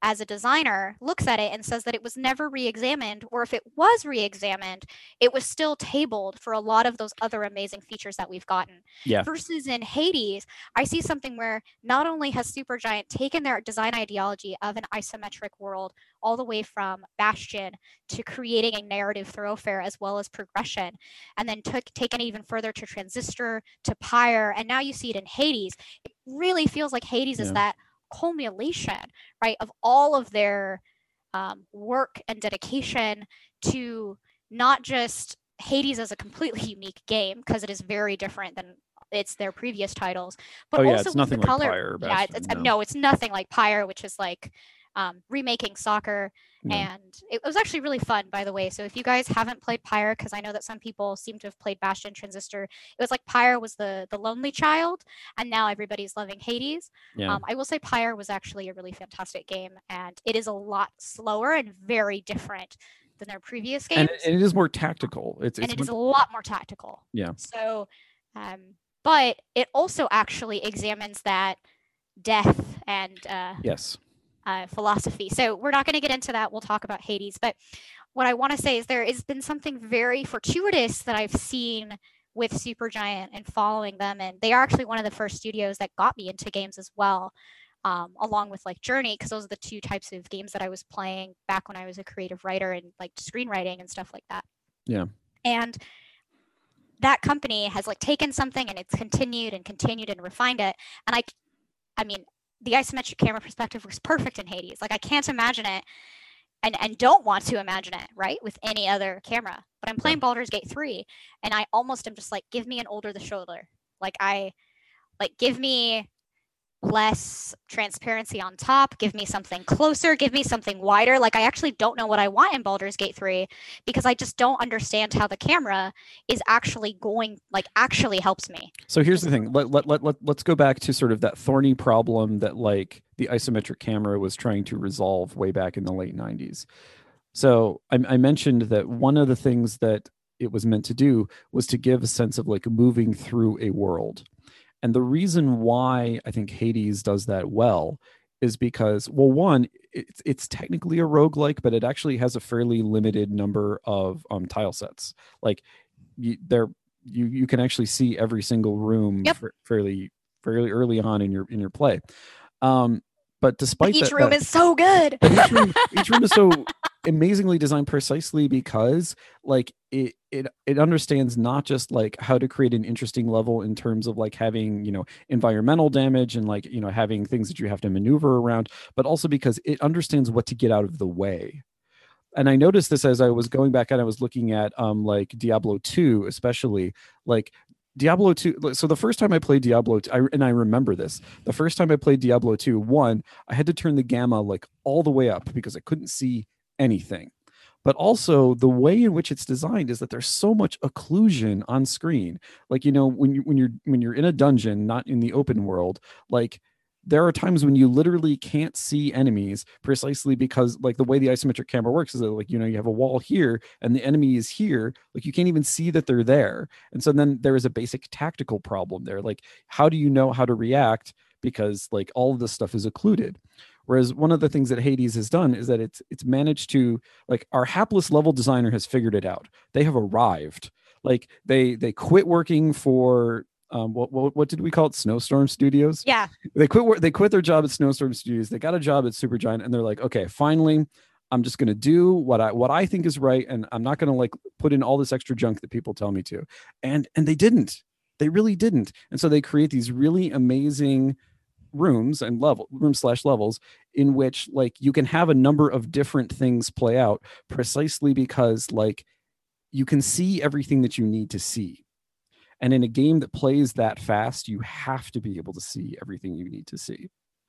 as a designer, looks at it and says that it was never re-examined, or if it was re-examined, it was still tabled for a lot of those other amazing features that we've gotten. Yeah. Versus in Hades, I see something where not only has Supergiant taken their design ideology of an isometric world all the way from Bastion to creating a narrative thoroughfare as well as progression, and then took taken it even further to Transistor, to Pyre, and now you see it in Hades. It really feels like Hades Yeah. is that culmination, right, of all of their um, work and dedication to not just Hades as a completely unique game, because it is very different than it's their previous titles, but Oh yeah, also it's with nothing the like color. Pyre or Yeah, Bastion, it's, it's no. no, it's nothing like Pyre, which is like um, remaking soccer. No. And it was actually really fun, by the way. So if you guys haven't played Pyre, because I know that some people seem to have played Bastion, Transistor, it was like Pyre was the the lonely child, and now everybody's loving Hades. Yeah. Um, I will say Pyre was actually a really fantastic game, and it is a lot slower and very different than their previous games. And it, and it is more tactical. It's, and it's it is much- a lot more tactical. Yeah. So, um, but it also actually examines that death and uh, yes. uh, philosophy. So we're not going to get into that. We'll talk about Hades. But what I want to say is there has been something very fortuitous that I've seen with Supergiant and following them. And they are actually one of the first studios that got me into games as well, um, along with like Journey, because those are the two types of games that I was playing back when I was a creative writer and like screenwriting and stuff like that. Yeah. And that company has like taken something and it's continued and continued and refined it. And I, I mean, the isometric camera perspective was perfect in Hades. Like I can't imagine it and, and don't want to imagine it, right, with any other camera. But I'm playing yeah. Baldur's Gate three and I almost am just like, give me an older the shoulder. Like I, like give me less transparency on top, give me something closer, give me something wider. Like I actually don't know what I want in Baldur's Gate three because I just don't understand how the camera is actually going, like actually helps me. So here's the thing. Let, let, let, let, let's go back to sort of that thorny problem that like the isometric camera was trying to resolve way back in the late nineties. So I, I mentioned that one of the things that it was meant to do was to give a sense of like moving through a world. And the reason why I think Hades does that well is because, well, one, it's, it's technically a roguelike, but it actually has a fairly limited number of um, tile sets. Like you, there, you you can actually see every single room yep. fairly fairly early on in your in your play. Um, but despite but each that, room that, is so good. each, room, each room is so amazingly designed precisely because like it it it understands not just like how to create an interesting level in terms of like having, you know, environmental damage and like, you know, having things that you have to maneuver around, but also because it understands what to get out of the way. And I noticed this as I was going back and I was looking at um like Diablo two, especially like Diablo two. So the first time I played Diablo two, I, and I remember this, the first time I played Diablo two, one, I had to turn the gamma like all the way up because I couldn't see anything. But also the way in which it's designed is that there's so much occlusion on screen. Like, you know, when you when you're when you're in a dungeon, not in the open world, like there are times when you literally can't see enemies precisely because like the way the isometric camera works is that like, you know, you have a wall here and the enemy is here, like you can't even see that they're there. And so then there is a basic tactical problem there. Like, how do you know how to react? Because like all of this stuff is occluded. Whereas one of the things that Hades has done is that it's it's managed to, like, our hapless level designer has figured it out. They have arrived. Like they they quit working for um what what, what did we call it? Snowstorm Studios. Yeah. They quit they quit their job at Snowstorm Studios. They got a job at Supergiant and they're like, okay, finally, I'm just gonna do what I what I think is right, and I'm not gonna like put in all this extra junk that people tell me to. And and they didn't. They really didn't. And so they create these really amazing rooms and level room slash levels in which like you can have a number of different things play out precisely because like you can see everything that you need to see. And in a game that plays that fast, you have to be able to see everything you need to see.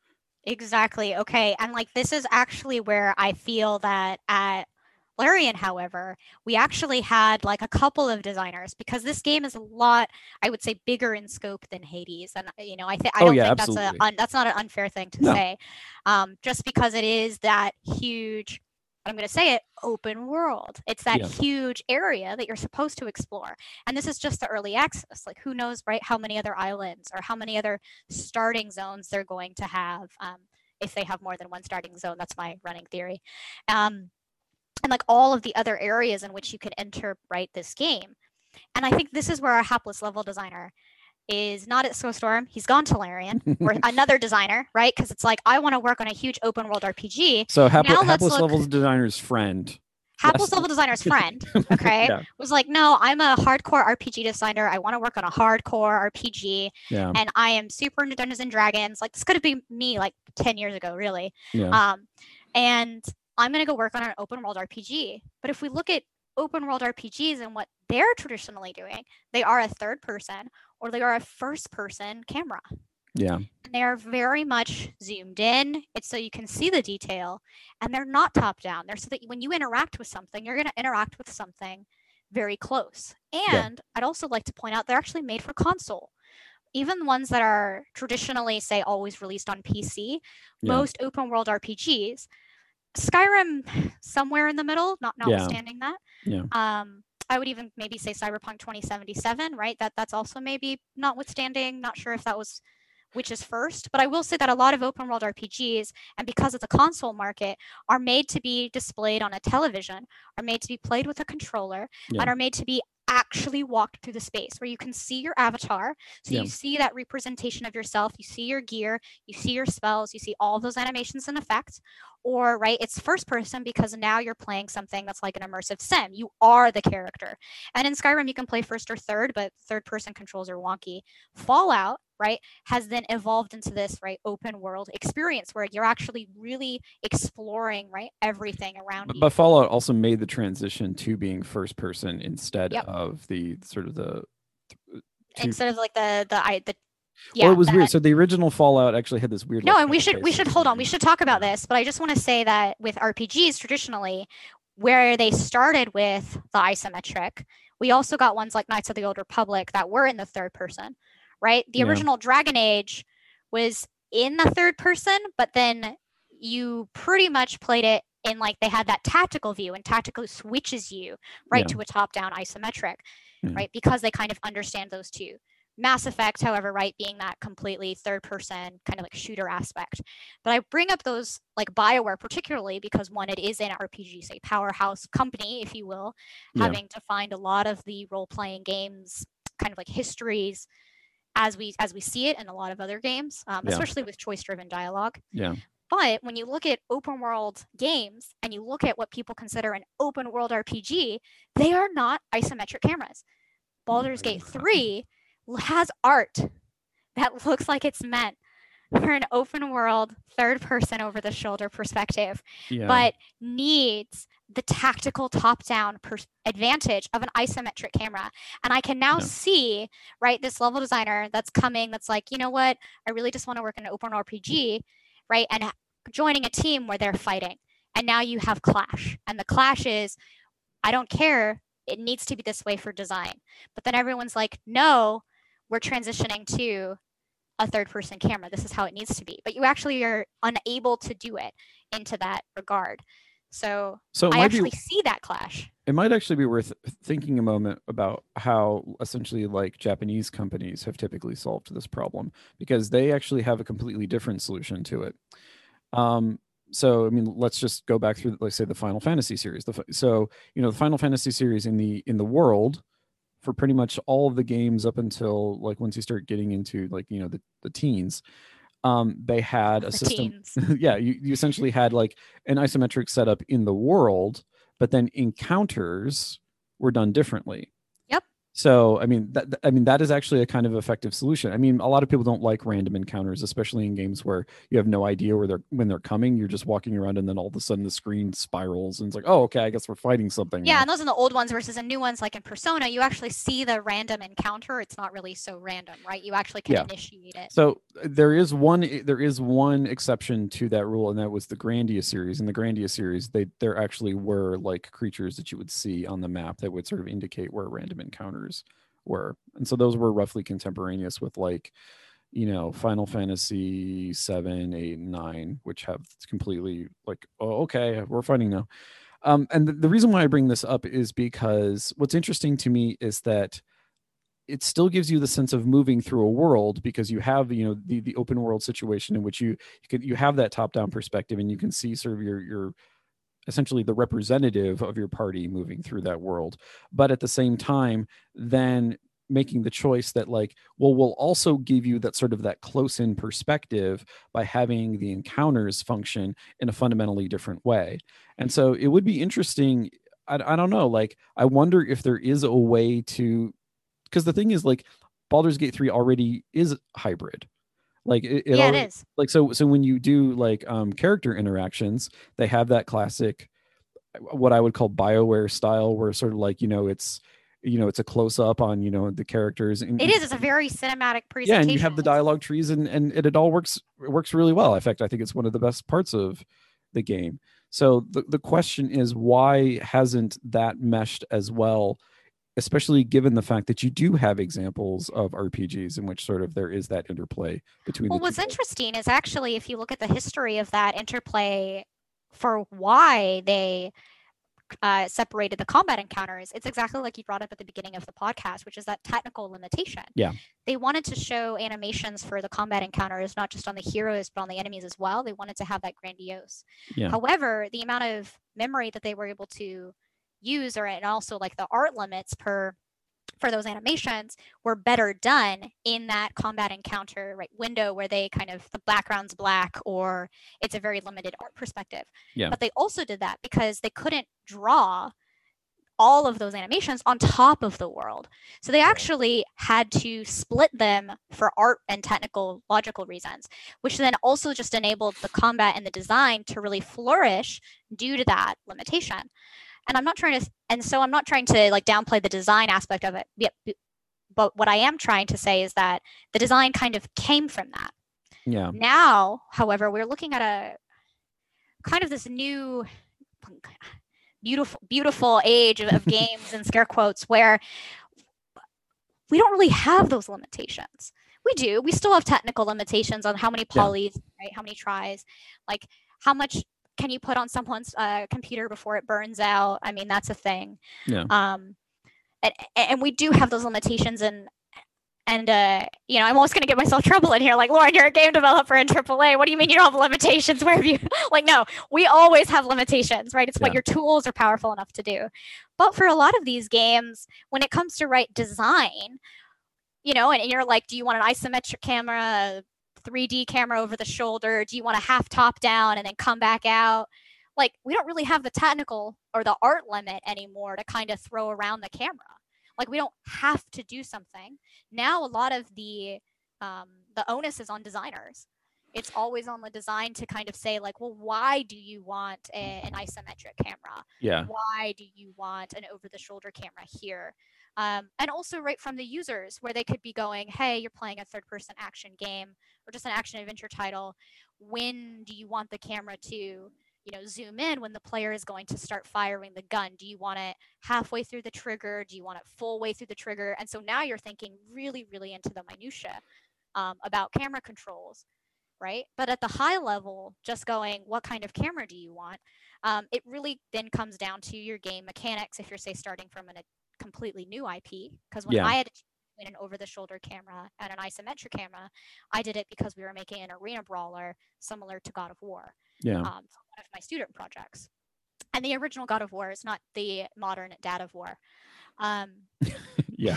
Exactly. Okay. And like this is actually where I feel that at Larian, however, we actually had like a couple of designers because this game is a lot, I would say, bigger in scope than Hades. And, you know, I, th- I oh, don't yeah, think absolutely. that's a un- that's not an unfair thing to no. say, um, just because it is that huge, I'm going to say it, open world. It's that yeah. huge area that you're supposed to explore. And this is just the early access. Like, who knows, right, how many other islands or how many other starting zones they're going to have. Um, if they have more than one starting zone. That's my running theory. Um, and like all of the other areas in which you could enter, right, this game. And I think this is where our hapless level designer is not at Snowstorm. He's gone to Larian or another designer, right? Because it's like, I want to work on a huge open world R P G. So hap- Now let's hapless look- level's designer's friend. Hapless level designer's friend, okay, Yeah. was like, no, I'm a hardcore R P G designer. I want to work on a hardcore R P G, Yeah. and I am super into Dungeons and Dragons. Like, this could have been me like ten years ago, really. Yeah. Um, and I'm gonna go work on an open world R P G. But if we look at open world R P Gs and what they're traditionally doing, they are a third person or they are a first person camera. Yeah. And they are very much zoomed in. It's so you can see the detail, and they're not top down. They're so that when you interact with something, you're going to interact with something very close. And Yeah. I'd also like to point out they're actually made for console. Even ones that are traditionally, say, always released on P C, Yeah. most open world R P Gs, Skyrim somewhere in the middle, not Yeah. notwithstanding that. Yeah. Um, I would even maybe say Cyberpunk twenty seventy-seven, right? That that's also maybe notwithstanding. Not sure if that was which is first, but I will say that a lot of open world R P Gs, and because it's a console market, are made to be displayed on a television, are made to be played with a controller, Yeah. and are made to be actually walked through the space where you can see your avatar. So Yeah. you see that representation of yourself, you see your gear, you see your spells, you see all those animations and effects. Or, right, it's first person because now you're playing something that's like an immersive sim. You are the character. And in Skyrim, you can play first or third, but third person controls are wonky. Fallout, right, has then evolved into this, right, open world experience where you're actually really exploring, right, everything around But, you. but Fallout also made the transition to being first person instead Yep. of the sort of the. to- Instead of like the the I the yeah. well, it was that- weird. So the original Fallout actually had this weird. No, like, and we should we typeface should system hold on. in We it. should talk about Yeah. this, but I just want to say that with R P Gs traditionally, where they started with the isometric, we also got ones like Knights of the Old Republic that were in the third person, right? The Yeah. original Dragon Age was in the third person, but then you pretty much played it in like they had that tactical view, and tactical switches you right Yeah. to a top-down isometric, Yeah. right? Because they kind of understand those two. Mass Effect, however, right, being that completely third person kind of like shooter aspect. But I bring up those like BioWare particularly because one, it is an R P G, say powerhouse company, if you will, Yeah. having defined a lot of the role-playing games, kind of like histories as we as we see it in a lot of other games, um, Yeah. especially with choice-driven dialogue. Yeah. But when you look at open world games and you look at what people consider an open world R P G, they are not isometric cameras. Baldur's No, Gate not. three has art that looks like it's meant for an open world, third person over the shoulder perspective, Yeah. but needs the tactical top down per- advantage of an isometric camera. And I can now Yeah. see, right, this level designer that's coming that's like, you know what, I really just want to work in an open R P G, right, and joining a team where they're fighting. And now you have clash. And the clash is, I don't care, it needs to be this way for design. But then everyone's like, no, we're transitioning to a third person camera. This is how it needs to be. But you actually are unable to do it into that regard. So, So it I might actually be see that clash. it might actually be worth thinking a moment about how essentially like Japanese companies have typically solved this problem, because they actually have a completely different solution to it. Um, so I mean, let's just go back through, let's say, the Final Fantasy series. The, fi- so you know, the Final Fantasy series in the in the world, for pretty much all of the games up until like once you start getting into like you know the the teens, um, they had a The system. teens. Yeah, you, you essentially had like an isometric setup in the world, but then encounters were done differently. Yep. So I mean that I mean that is actually a kind of effective solution. I mean, a lot of people don't like random encounters, especially in games where you have no idea where they're when they're coming. You're just walking around, and then all of a sudden the screen spirals, and it's like, oh, okay, I guess we're fighting something. Yeah, now. and those are the old ones versus the new ones, like in Persona, you actually see the random encounter. It's not really so random, right? You actually can Yeah. initiate it. So uh, there is one there is one exception to that rule, and that was the Grandia series. In the Grandia series, they there actually were like creatures that you would see on the map that would sort of indicate where random encounters were, and so those were roughly contemporaneous with like you know Final Fantasy seven, eight, and nine, which have completely like, oh, okay, we're fighting now. Um, and the, the reason why I bring this up is because what's interesting to me is that it still gives you the sense of moving through a world, because you have, you know, the the open world situation in which you you can you have that top down perspective, and you can see sort of your your essentially the representative of your party moving through that world. But at the same time, then making the choice that, like, well, we'll also give you that sort of that close in perspective by having the encounters function in a fundamentally different way. And so it would be interesting. I, I don't know, like, I wonder if there is a way to, because the thing is, like, Baldur's Gate three already is hybrid. Like it, it Yeah, already, it is. like, so so when you do like um character interactions, they have that classic, what I would call BioWare style, where sort of like, you know, it's, you know, it's a close up on, you know, the characters. And It is. It's a very cinematic yeah, and you presentation. have the It's- dialogue trees, and and it, it all works it works really well. In fact, I think it's one of the best parts of the game. So the, the question is, why hasn't that meshed as well, especially given the fact that you do have examples of R P Gs in which sort of there is that interplay between Well, the what's two. interesting is actually, if you look at the history of that interplay for why they uh, separated the combat encounters, it's exactly like you brought up at the beginning of the podcast, which is that technical limitation. Yeah. They wanted to show animations for the combat encounters, not just on the heroes, but on the enemies as well. They wanted to have that grandiose. Yeah. However, the amount of memory that they were able to use, or and also like the art limits per for those animations, were better done in that combat encounter right window where they kind of, the background's black or it's a very limited art perspective. Yeah. But they also did that because they couldn't draw all of those animations on top of the world. So they actually had to split them for art and technical logical reasons, which then also just enabled the combat and the design to really flourish due to that limitation. And I'm not trying to, and so I'm not trying to like downplay the design aspect of it. But what I am trying to say is that the design kind of came from that. Yeah. Now, however, we're looking at a kind of this new, beautiful, beautiful age of, of games and scare quotes where we don't really have those limitations. We do. We still have technical limitations on how many polys, yeah. right? How many tries, like how much can you put on someone's uh, computer before it burns out? I mean, that's a thing. Yeah. Um, and, and we do have those limitations, and and uh, you know, I'm almost gonna get myself trouble in here. Like, Lauren, you're a game developer in triple A. What do you mean you don't have limitations? Where have you? Like, no, we always have limitations, right? It's yeah. what your tools are powerful enough to do. But for a lot of these games, when it comes to right design, you know, and, and you're like, do you want an isometric camera? three D camera over the shoulder? Do you want a half top down and then come back out? Like, we don't really have the technical or the art limit anymore to kind of throw around the camera. Like, we don't have to do something. Now, a lot of the um, the onus is on designers. It's always on the design to kind of say, like, well, why do you want a, an isometric camera? Yeah. Why do you want an over-the-shoulder camera here? Um, and also right from the users, where they could be going, hey, you're playing a third-person action game or just an action-adventure title. When do you want the camera to, you know, zoom in when the player is going to start firing the gun? Do you want it halfway through the trigger? Do you want it full way through the trigger? And so now you're thinking really, really into the minutia um, about camera controls. Right? But at the high level, just going, what kind of camera do you want? Um, it really then comes down to your game mechanics if you're, say, starting from an, a completely new I P. Because when yeah. I had to choose an over-the-shoulder camera and an isometric camera, I did it because we were making an arena brawler similar to God of War. Yeah. Um, for one of my student projects. And the original God of War is not the modern Dad of War. Um, yeah.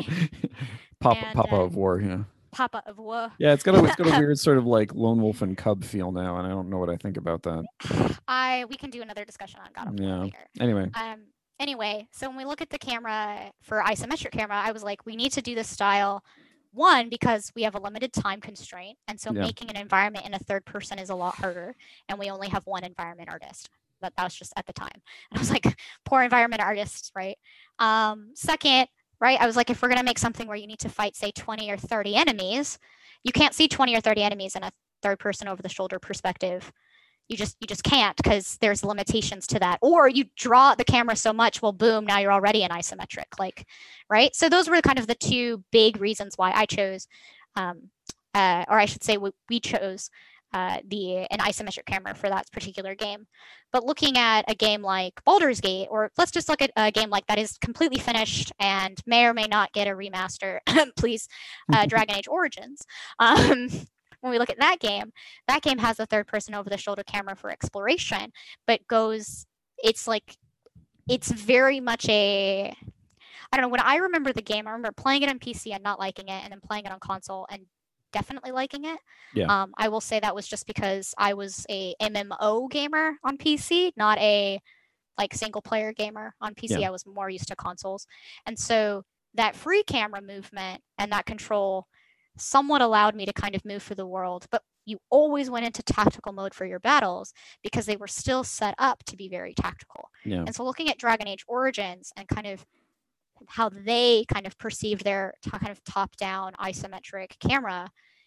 Papa, and, Papa uh, of War, yeah. Papa of War. Yeah, it's got a it's got a weird sort of like lone wolf and cub feel now, and I don't know what I think about that. I we can do another discussion on God of War yeah. later. Anyway. Um. Anyway, so when we look at the camera for isometric camera, I was like, we need to do this style. One, because we have a limited time constraint, and so Yeah. making an environment in a third person is a lot harder, and we only have one environment artist. But that was just at the time. And I was like, poor environment artists, right? Um. Second. Right? I was like, if we're going to make something where you need to fight, say, twenty or thirty enemies, you can't see twenty or thirty enemies in a third person over the shoulder perspective. You just you just can't, because there's limitations to that. Or you draw the camera so much, well, boom, now you're already in isometric. Like, right? So those were kind of the two big reasons why I chose, um, uh, or I should say we, we chose uh, the an isometric camera for that particular game. But looking at a game like Baldur's Gate, or let's just look at a game like that is completely finished and may or may not get a remaster, please, uh, Dragon Age Origins. Um, when we look at that game, that game has a third-person over-the-shoulder camera for exploration, but goes, it's like, it's very much a, I don't know, when I remember the game, I remember playing it on P C and not liking it, and then playing it on console and definitely liking it. Yeah. Um, I will say that was just because I was a M M O gamer on P C, not a like single player gamer on P C. Yeah. I was more used to consoles. And so that free camera movement and that control somewhat allowed me to kind of move through the world, but you always went into tactical mode for your battles because they were still set up to be very tactical. Yeah. And so looking at Dragon Age Origins and kind of how they kind of perceived their t- kind of top-down isometric camera,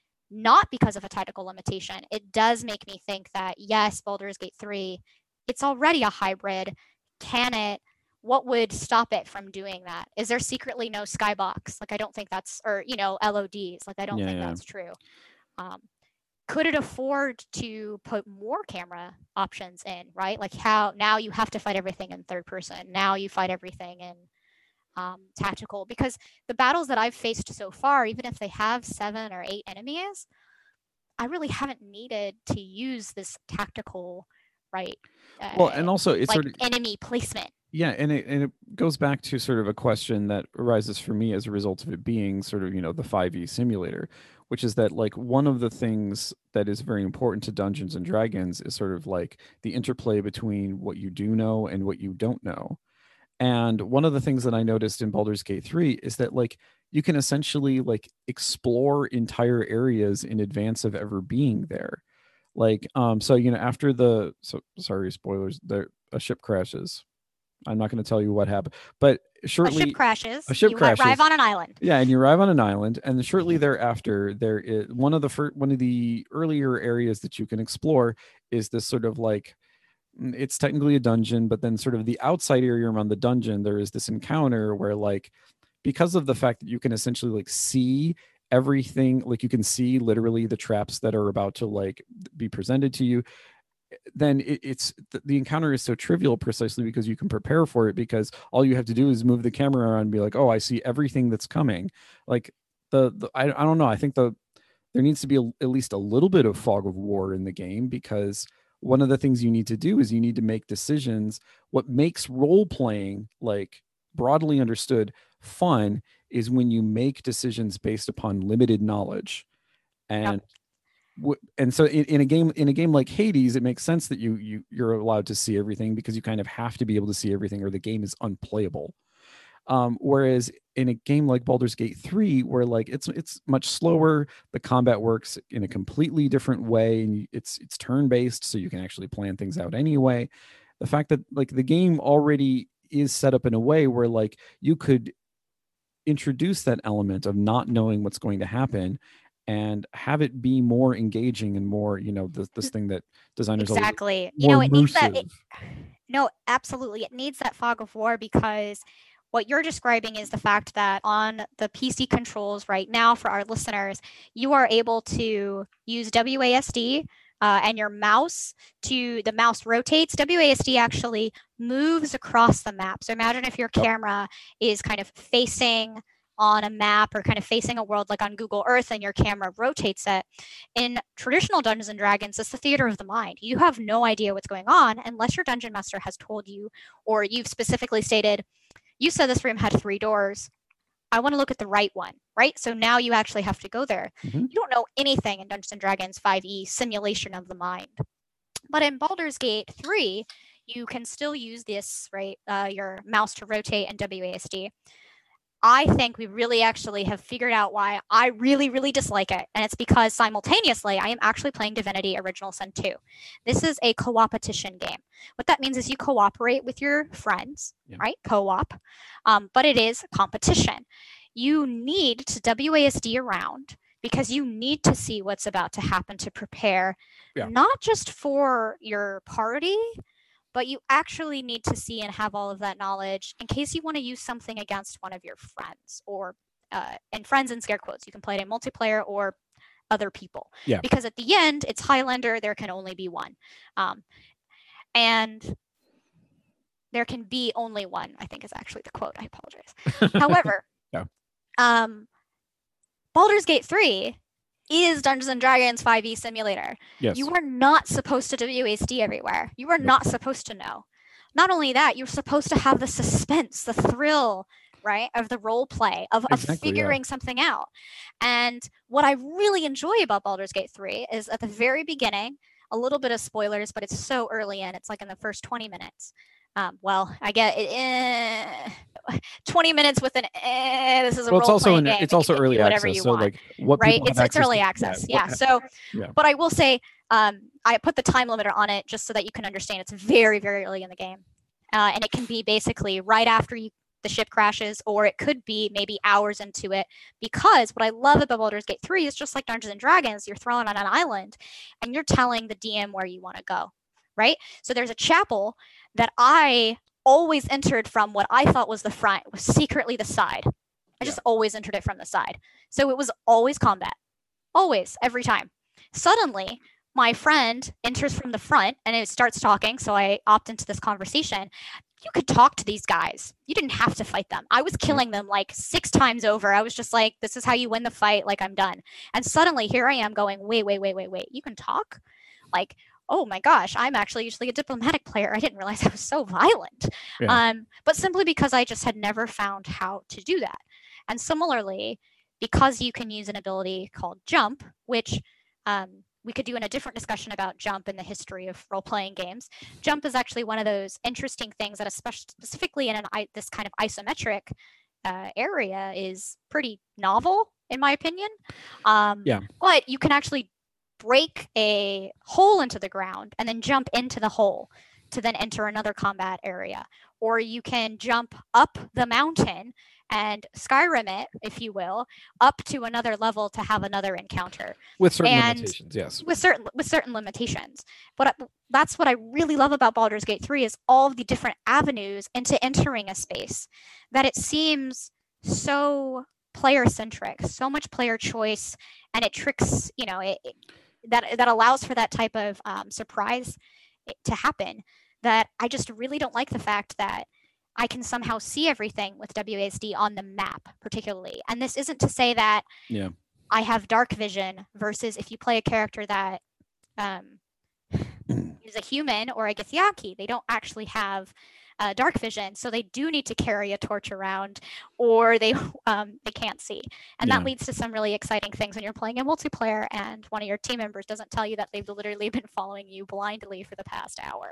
not because of a tactical limitation, it does make me think that, yes, Baldur's Gate three, it's already a hybrid. Can it, what would stop it from doing that? Is there secretly no skybox? Like, I don't think that's, or, you know, L O Ds. Like, I don't Yeah, think yeah. that's true. Um, could it afford to put more camera options in, right? Like how now you have to fight everything in third person. Now you fight everything in um, tactical, because the battles that I've faced so far, even if they have seven or eight enemies, I really haven't needed to use this tactical, right? Uh, Well, and also it's like sort of enemy placement. yeah, and it and it goes back to sort of a question that arises for me as a result of it being sort of, you know, the five E simulator, which is that like one of the things that is very important to Dungeons and Dragons is sort of like the interplay between what you do know and what you don't know. And one of the things that I noticed in Baldur's Gate three is that like you can essentially like explore entire areas in advance of ever being there. Like um so you know after the so sorry spoilers there a ship crashes. I'm not going to tell you what happened, but shortly a ship crashes. A ship you crashes. arrive on an island. Yeah, and you arrive on an island, and shortly thereafter, there is one of the first, one of the earlier areas that you can explore is this sort of like it's technically a dungeon, but then sort of the outside area around the dungeon, there is this encounter where like because of the fact that you can essentially like see everything, like you can see literally the traps that are about to like be presented to you, then it, it's the, the encounter is so trivial precisely because you can prepare for it, because all you have to do is move the camera around and be like, oh, I see everything that's coming. Like the, the I, I don't know. I think the there needs to be a, at least a little bit of fog of war in the game, because one of the things you need to do is you need to make decisions. What makes role playing, like broadly understood, fun is when you make decisions based upon limited knowledge. And yep. And so in, in a game in a game like Hades, it makes sense that you you you're allowed to see everything, because you kind of have to be able to see everything or the game is unplayable. Um, whereas in a game like Baldur's Gate three, where like it's it's much slower, the combat works in a completely different way, and it's it's turn based, so you can actually plan things out anyway. The fact that like the game already is set up in a way where like you could introduce that element of not knowing what's going to happen and have it be more engaging and more, you know, this, this thing that designers exactly you know it immersive. Needs that it, no absolutely it needs that fog of war, because what you're describing is the fact that on the P C controls right now, for our listeners, you are able to use W A S D uh, and your mouse to the mouse rotates. W A S D actually moves across the map. So imagine if your camera is kind of facing on a map or kind of facing a world like on Google Earth, and your camera rotates it. In traditional Dungeons and Dragons, it's the theater of the mind. You have no idea what's going on unless your dungeon master has told you, or you've specifically stated, you said this room had three doors. I want to look at the right one, right? So now you actually have to go there. Mm-hmm. You don't know anything in Dungeons and Dragons five E simulation of the mind. But in Baldur's Gate three, you can still use this, right? Uh, your mouse to rotate and W A S D. I think we really actually have figured out why I really, really dislike it. And it's because simultaneously, I am actually playing Divinity Original Sin two. This is a co-opetition game. What that means is you cooperate with your friends, yeah. right? Co-op. Um, but it is competition. You need to W A S D around because you need to see what's about to happen to prepare, yeah. not just for your party, but you actually need to see and have all of that knowledge in case you want to use something against one of your friends, or uh, and friends in scare quotes. You can play it in multiplayer or other people. Yeah. Because at the end, it's Highlander, there can only be one. Um, and there can be only one, I think is actually the quote. I apologize. However, yeah. um, Baldur's Gate three is Dungeons and Dragons five e simulator. Yes. You are not supposed to W A S D everywhere. You are nope. not supposed to know. Not only that, you're supposed to have the suspense, the thrill, right, of the role play, of, exactly, of figuring yeah. something out. And what I really enjoy about Baldur's Gate three is at the very beginning, a little bit of spoilers, but it's so early in, it's like in the first twenty minutes. Um, well, I get it. Eh, twenty minutes with an eh, this is a well, role playing game. It's also it early whatever access. You so want, like what right? It's, it's early to, access. Yeah. yeah. So, yeah. but I will say, um, I put the time limiter on it just so that you can understand it's very, very early in the game. Uh, and it can be basically right after you, the ship crashes, or it could be maybe hours into it. Because what I love about Baldur's Gate three is just like Dungeons and Dragons, you're thrown on an island and you're telling the D M where you want to go, right? So there's a chapel that I always entered from what I thought was the front, was secretly the side. I yeah. just always entered it from the side. So it was always combat, always, every time. Suddenly, my friend enters from the front and it starts talking. So I opt into this conversation. You could talk to these guys. You didn't have to fight them. I was killing them like six times over. I was just like, this is how you win the fight. Like, I'm done. And suddenly here I am going, wait, wait, wait, wait, wait. You can talk? Like, oh my gosh, I'm actually usually a diplomatic player. I didn't realize I was so violent. Yeah. Um, but simply because I just had never found how to do that. And similarly, because you can use an ability called Jump, which um, we could do in a different discussion about Jump in the history of role-playing games. Jump is actually one of those interesting things that, especially specifically in an this kind of isometric uh, area, is pretty novel, in my opinion. Um, yeah. But you can actually break a hole into the ground and then jump into the hole to then enter another combat area. Or you can jump up the mountain and Skyrim it, if you will, up to another level to have another encounter. With certain and limitations, yes. With certain with certain limitations. But that's what I really love about Baldur's Gate three is all of the different avenues into entering a space, that it seems so player-centric, so much player choice, and it tricks, you know, it, it that that allows for that type of um, surprise to happen, that I just really don't like the fact that I can somehow see everything with W A S D on the map, particularly. And this isn't to say that yeah. I have dark vision versus if you play a character that um, is a human or a Githyanki, they don't actually have uh, dark vision, so they do need to carry a torch around, or they um, they can't see, and yeah. that leads to some really exciting things when you're playing a multiplayer and one of your team members doesn't tell you that they've literally been following you blindly for the past hour.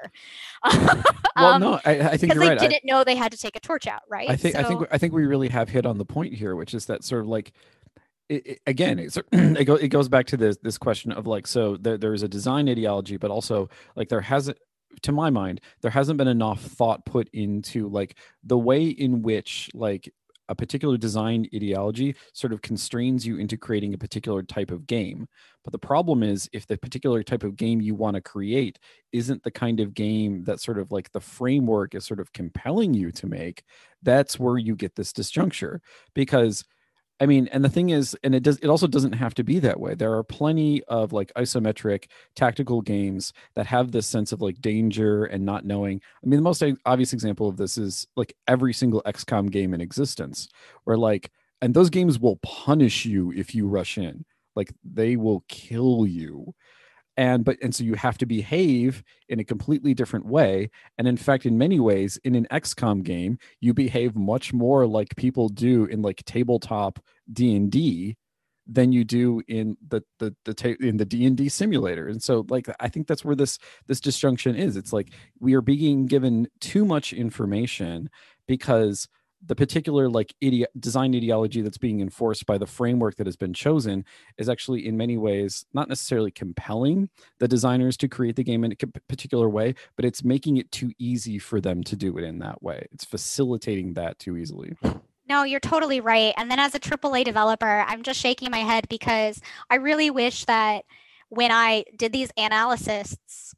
well, um, no, I, I think because you're they right. didn't I, know they had to take a torch out, right? I think so, I think I think we really have hit on the point here, which is that sort of like. It, it, again, it's, it, go, it goes back to this this question of like, so there, there's a design ideology, but also like there hasn't, to my mind, there hasn't been enough thought put into like the way in which like a particular design ideology sort of constrains you into creating a particular type of game. But the problem is if the particular type of game you want to create isn't the kind of game that sort of like the framework is sort of compelling you to make, that's where you get this disjuncture. Because I mean, and the thing is, and it does, it also doesn't have to be that way. There are plenty of like isometric tactical games that have this sense of like danger and not knowing. I mean, the most obvious example of this is like every single X COM game in existence, where like, and those games will punish you if you rush in, like they will kill you. And but and so you have to behave in a completely different way. And in fact, in many ways, in an X COM game, you behave much more like people do in like tabletop D and D than you do in the the the ta- in the D and D simulator. And so like I think that's where this this disjunction is. It's like we are being given too much information because the particular like ide- design ideology that's being enforced by the framework that has been chosen is actually in many ways not necessarily compelling the designers to create the game in a particular way, but it's making it too easy for them to do it in that way. It's facilitating that too easily. No, you're totally right. And then as a triple A developer, I'm just shaking my head because I really wish that when I did these analyses,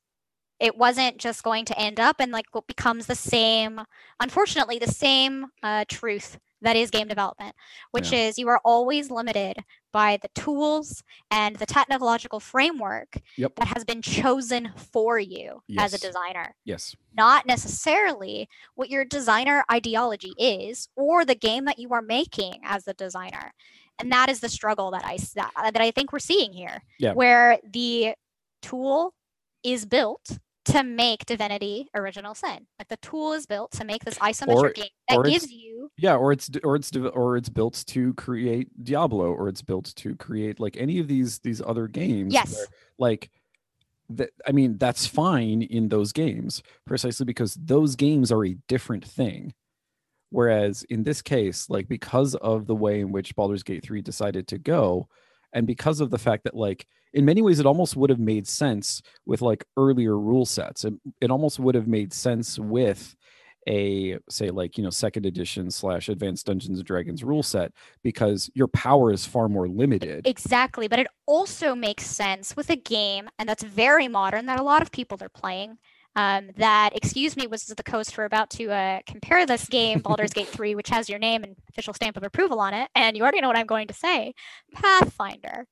it wasn't just going to end up in like what becomes the same, unfortunately, the same uh, truth that is game development, which Yeah. is you are always limited by the tools and the technological framework Yep. that has been chosen for you as a Yes. designer, Yes. not necessarily what your designer ideology is or the game that you are making as the designer. And that is the struggle that I that, that I think we're seeing here, Yeah. where the tool is built to make Divinity Original Sin. Like the tool is built to make this isometric Or- game that or it's- gives you Yeah, or it's or it's dev- or it's built to create Diablo, or it's built to create like any of these these other games. Yes. Where, like that. I mean, that's fine in those games precisely because those games are a different thing. Whereas in this case, like because of the way in which Baldur's Gate three decided to go, and because of the fact that like in many ways it almost would have made sense with like earlier rule sets. It, it almost would have made sense with a say like you know second edition slash advanced Dungeons and Dragons rule set because your power is far more limited. Exactly, but it also makes sense with a game, and that's very modern that a lot of people are playing. Um, that excuse me was the coast we're about to uh, compare this game, Baldur's Gate three, which has your name and official stamp of approval on it, and you already know what I'm going to say, Pathfinder.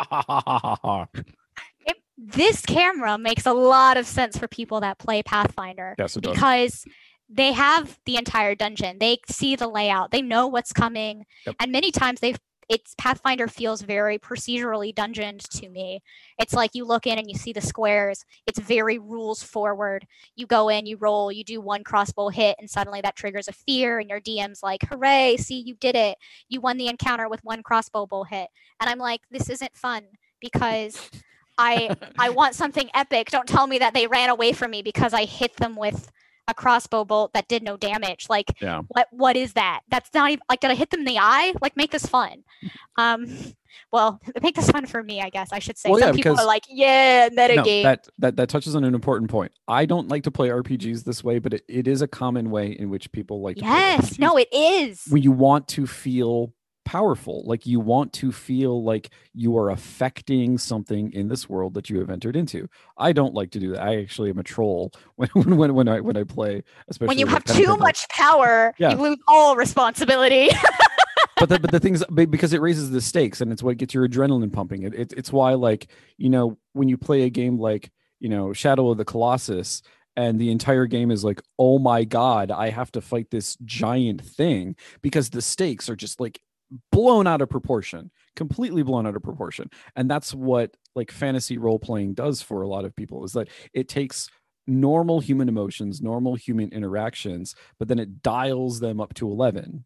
It, this camera makes a lot of sense for people that play Pathfinder Yes, it does. because they have the entire dungeon. They see the layout. They know what's coming. Yep. And many times they've it's Pathfinder feels very procedurally dungeoned to me. It's like you look in and you see the squares. It's very rules forward. You go in, you roll, you do one crossbow hit, and suddenly that triggers a fear, and your D M's like, hooray, see, you did it. You won the encounter with one crossbow bow hit. And I'm like, this isn't fun because I I want something epic. Don't tell me that they ran away from me because I hit them with a crossbow bolt that did no damage. Like, yeah. what what is that? That's not even like, did I hit them in the eye? Like, make this fun. Um, well, make this fun for me, I guess I should say. Well, Some yeah, people because- are like, yeah, No, metagame. that, that that touches on an important point. I don't like to play R P Gs this way, but it, it is a common way in which people like to play yes, R P Gs. no, it is. When you want to feel powerful, like you want to feel like you are affecting something in this world that you have entered into. I don't like to do that. I actually am a troll when when when I when I play, especially When you like have pen and too paper. much power, Yeah. you lose all responsibility. but the, but the things because it raises the stakes and it's what gets your adrenaline pumping. It, it it's why like you know when you play a game like you know Shadow of the Colossus and the entire game is like, oh my god, I have to fight this giant thing because the stakes are just like blown out of proportion, completely blown out of proportion. And that's what like fantasy role playing does for a lot of people is that it takes normal human emotions, normal human interactions, but then it dials them up to eleven.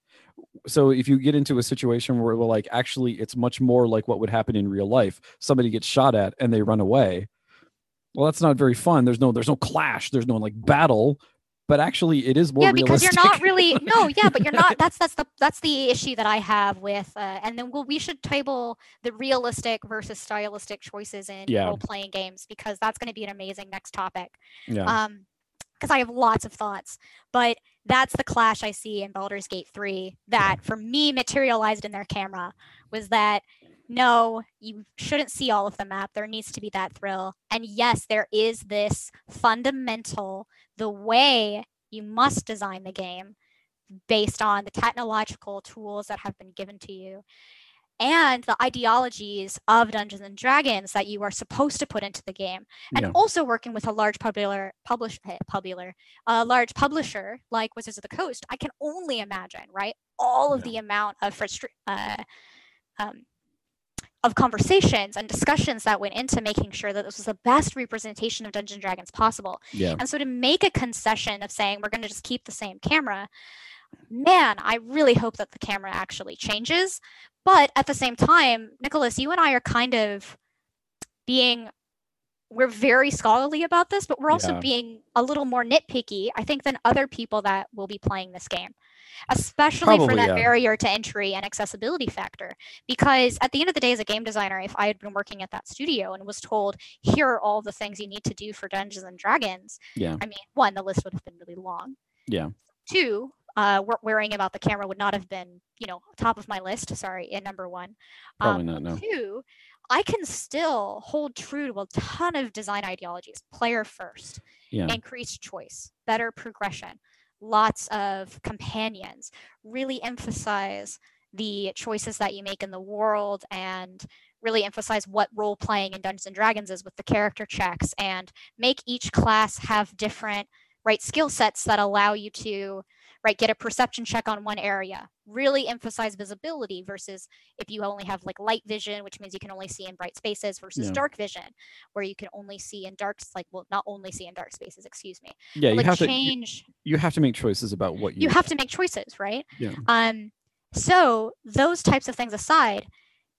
So if you get into a situation where well, like actually it's much more like what would happen in real life, somebody gets shot at and they run away, well, that's not very fun. There's no there's no clash, there's no like battle, but actually it is more yeah, because realistic. you're not really no, yeah, but you're not. That's that's the that's the issue that I have with, uh, and then well, we should table the realistic versus stylistic choices in Yeah. role playing games because that's going to be an amazing next topic. Yeah. Um, because I have lots of thoughts, but that's the clash I see in Baldur's Gate three that for me materialized in their camera was that no, you shouldn't see all of the map. There needs to be that thrill. And yes, there is this fundamental, the way you must design the game based on the technological tools that have been given to you and the ideologies of Dungeons and Dragons that you are supposed to put into the game. And Yeah. also working with a large popular publish eh, popular a large publisher like Wizards of the Coast, I can only imagine, right? All of Yeah. the amount of frustra- uh, um, of conversations and discussions that went into making sure that this was the best representation of Dungeons and Dragons possible. Yeah. And so to make a concession of saying we're going to just keep the same camera, man, I really hope that the camera actually changes. But at the same time, Nicholas, you and I are kind of being, we're very scholarly about this, but we're also Yeah. being a little more nitpicky, I think, than other people that will be playing this game, especially for Probably, that yeah. barrier to entry and accessibility factor. Because at the end of the day, as a game designer, if I had been working at that studio and was told, here are all the things you need to do for Dungeons and Dragons, Yeah. I mean, one, the list would have been really long. Yeah. Two, uh, wor- worrying about the camera would not have been, you know, top of my list. Sorry, in number one. Probably Um, not, no. Two, I can still hold true to a ton of design ideologies. Player first, Yeah. increased choice, better progression, lots of companions, really emphasize the choices that you make in the world, and really emphasize what role playing in Dungeons and Dragons is with the character checks, and make each class have different right skill sets that allow you to right get a perception check on one area. Really emphasize visibility versus if you only have like light vision, which means you can only see in bright spaces, versus Yeah. dark vision, where you can only see in dark, like well, not only see in dark spaces, excuse me. Yeah, but, you like, have to you, change. you have to make choices about what you You have to make choices, right? Yeah. Um. So those types of things aside,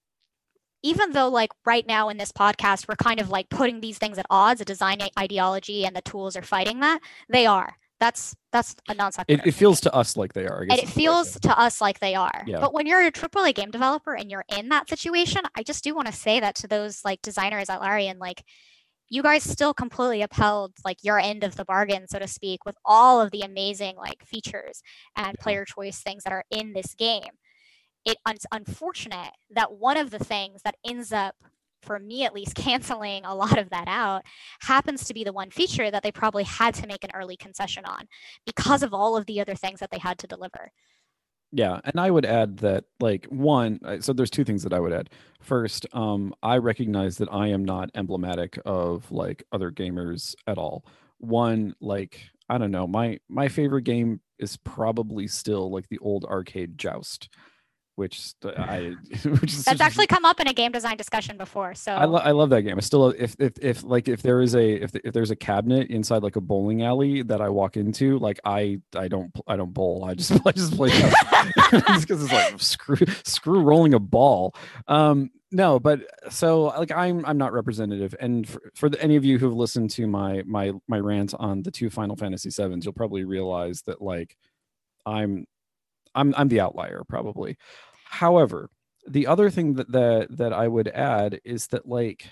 even though like right now in this podcast we're kind of like putting these things at odds, a design ideology and the tools are fighting that, they are. That's that's a non sequitur. It, it feels to us like they are. I guess and it feels to us like they are. Yeah. But when you're a triple A game developer and you're in that situation, I just do want to say that to those like designers at Larian, like you guys still completely upheld like your end of the bargain, so to speak, with all of the amazing like features and Yeah. player choice things that are in this game. It's unfortunate that one of the things that ends up, for me at least, canceling a lot of that out happens to be the one feature that they probably had to make an early concession on because of all of the other things that they had to deliver. Yeah, and I would add that, like, one, so there's two things that I would add. First, um, I recognize that I am not emblematic of like other gamers at all. One, like, I don't know, my my favorite game is probably still like the old arcade Joust, which I which is that's actually come up in a game design discussion before. So I, lo- I love that game. I still if if if like if there is a if if there's a cabinet inside like a bowling alley that I walk into, like I I don't I don't bowl. I just I just play because it's like screw screw rolling a ball. Um no, but so like I'm I'm not representative, and for, for the, any of you who've listened to my my my rant on the two Final Fantasy sevens, you'll probably realize that like I'm I'm I'm the outlier probably. However, the other thing that, that that I would add is that like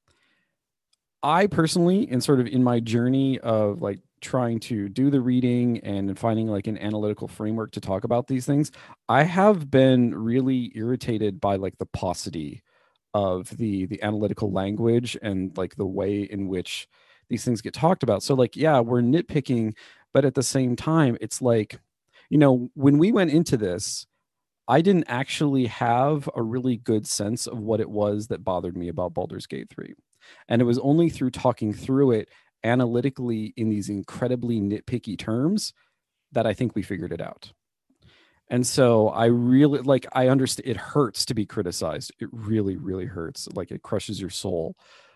I personally, and sort of in my journey of like trying to do the reading and finding like an analytical framework to talk about these things, I have been really irritated by like the paucity of the the analytical language and like the way in which these things get talked about. So like, yeah, we're nitpicking, but at the same time, it's like, you know, when we went into this, I didn't actually have a really good sense of what it was that bothered me about Baldur's Gate three. And it was only through talking through it analytically in these incredibly nitpicky terms that I think we figured it out. And so I really like, I understand it hurts to be criticized. It really, really hurts. Like it crushes your soul.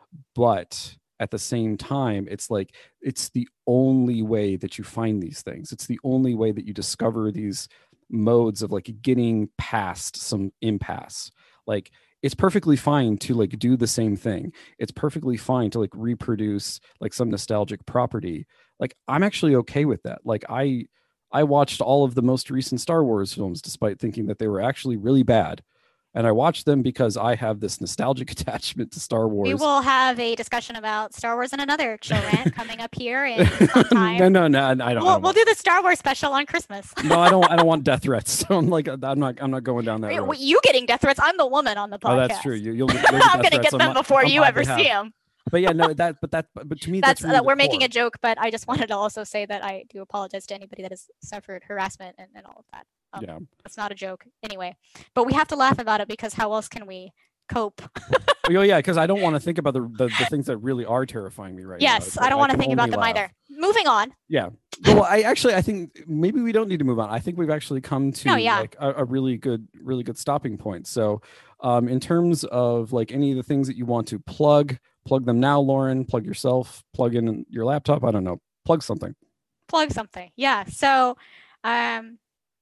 But at the same time, it's like, it's the only way that you find these things. It's the only way that you discover these modes of like getting past some impasse. Like it's perfectly fine to like do the same thing. It's perfectly fine to like reproduce like some nostalgic property. Like I'm actually okay with that. Like I I watched all of the most recent Star Wars films despite thinking that they were actually really bad. And I watched them because I have this nostalgic attachment to Star Wars. We will have a discussion about Star Wars and another chill rant coming up here in some time. no, no, no, I don't. We'll, I don't we'll want... do the Star Wars special on Christmas. no, I don't. I don't want death threats. So I'm like, I'm not. I'm not going down that road. You getting death threats? I'm the woman on the podcast. Oh, that's true. You, you'll. you'll I'm gonna get them before you ever behalf. see them. But yeah, no, that, but that, but to me, that's, that's really uh, we're core. making a joke, but I just wanted to also say that I do apologize to anybody that has suffered harassment and, and all of that. Um, yeah, that's not a joke anyway, but we have to laugh about it because how else can we cope? oh yeah, because I don't want to think about the, the the things that really are terrifying me right yes, now. I don't want to think about them laugh. either. Moving on. Yeah. Well, I actually, I think maybe we don't need to move on. I think we've actually come to oh, yeah. like a, a really good, really good stopping point. So, um, in terms of like any of the things that you want to plug, plug them now, Lauren. Plug yourself. Plug in your laptop. I don't know. Plug something. Plug something. Yeah. So, um.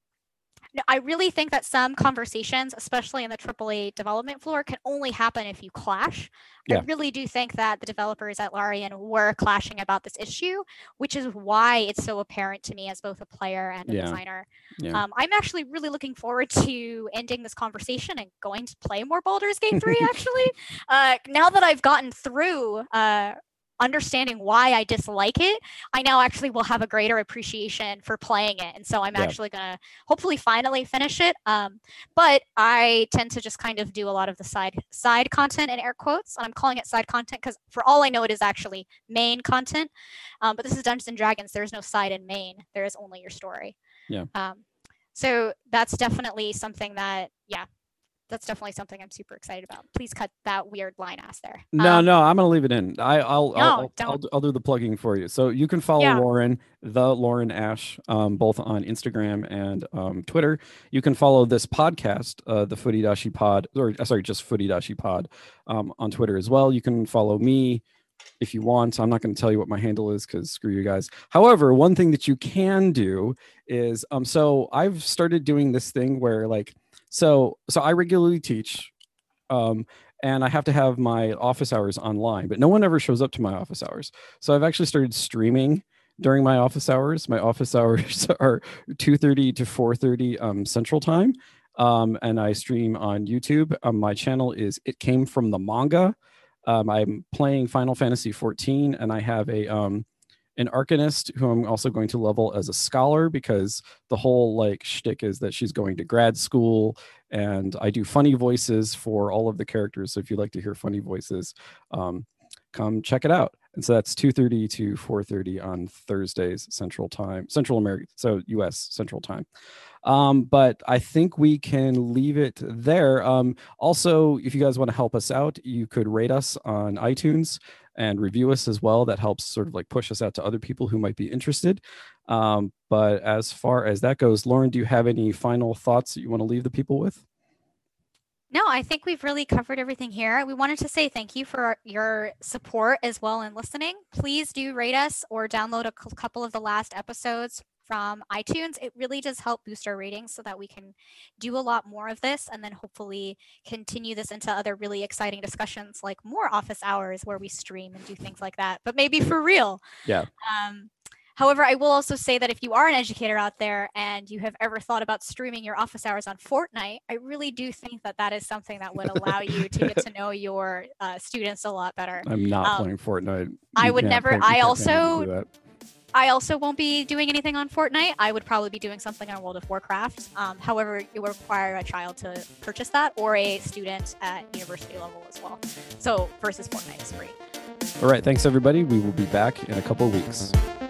No, I really think that some conversations, especially in the triple A development floor, can only happen if you clash. Yeah. I really do think that the developers at Larian were clashing about this issue, which is why it's so apparent to me as both a player and a yeah. designer. Yeah. Um, I'm actually really looking forward to ending this conversation and going to play more Baldur's Gate three, actually. uh, now that I've gotten through uh, understanding why I dislike it, I now actually will have a greater appreciation for playing it. And so I'm Yeah. actually going to hopefully finally finish it. Um, but I tend to just kind of do a lot of the side side content in air quotes. And I'm calling it side content because for all I know, it is actually main content. Um, but this is Dungeons and Dragons. There's no side and main. There is only your story. Yeah. Um, so that's definitely something that, yeah, that's definitely something I'm super excited about. Please cut that weird line ass there. No, um, no, I'm gonna leave it in. I, I'll, No, I'll, I'll, don't. I'll, I'll do the plugging for you. So you can follow Yeah. Lauren, the Lauren Ash, um, both on Instagram and um, Twitter. You can follow this podcast, uh, the Footy Dashi Pod, or uh, sorry, just Footy Dashi Pod, um, on Twitter as well. You can follow me if you want. I'm not going to tell you what my handle is because screw you guys. However, one thing that you can do is, um, so I've started doing this thing where like, so, so I regularly teach. Um, and I have to have my office hours online, but no one ever shows up to my office hours. So I've actually started streaming during my office hours. My office hours are two thirty to four thirty um, Central Time, um, and I stream on YouTube. Um, my channel is It Came From The Manga. Um, I'm playing Final Fantasy fourteen, and I have a um, an Arcanist who I'm also going to level as a scholar because the whole like shtick is that she's going to grad school, and I do funny voices for all of the characters. So if you'd like to hear funny voices, um, come check it out. And so that's two thirty to four thirty on Thursdays Central Time, Central America, so U S Central Time. Um, but I think we can leave it there. Um, also, if you guys want to help us out, you could rate us on iTunes and review us as well. That helps sort of like push us out to other people who might be interested. Um, but as far as that goes, Lauren, do you have any final thoughts that you want to leave the people with? No, I think we've really covered everything here. We wanted to say thank you for your support as well in listening. Please do rate us or download a couple of the last episodes from iTunes. It really does help boost our ratings so that we can do a lot more of this and then hopefully continue this into other really exciting discussions like more office hours where we stream and do things like that, but maybe for real. Yeah. Um, However, I will also say that if you are an educator out there and you have ever thought about streaming your office hours on Fortnite, I really do think that that is something that would allow you to get to know your uh, students a lot better. I'm not um, playing Fortnite. I You would can't never. pay- you I can't pay me to also. do that. I also won't be doing anything on Fortnite. I would probably be doing something on World of Warcraft. Um, however, it would require a child to purchase that or a student at university level as well. So versus Fortnite is free. All right. Thanks, everybody. We will be back in a couple of weeks.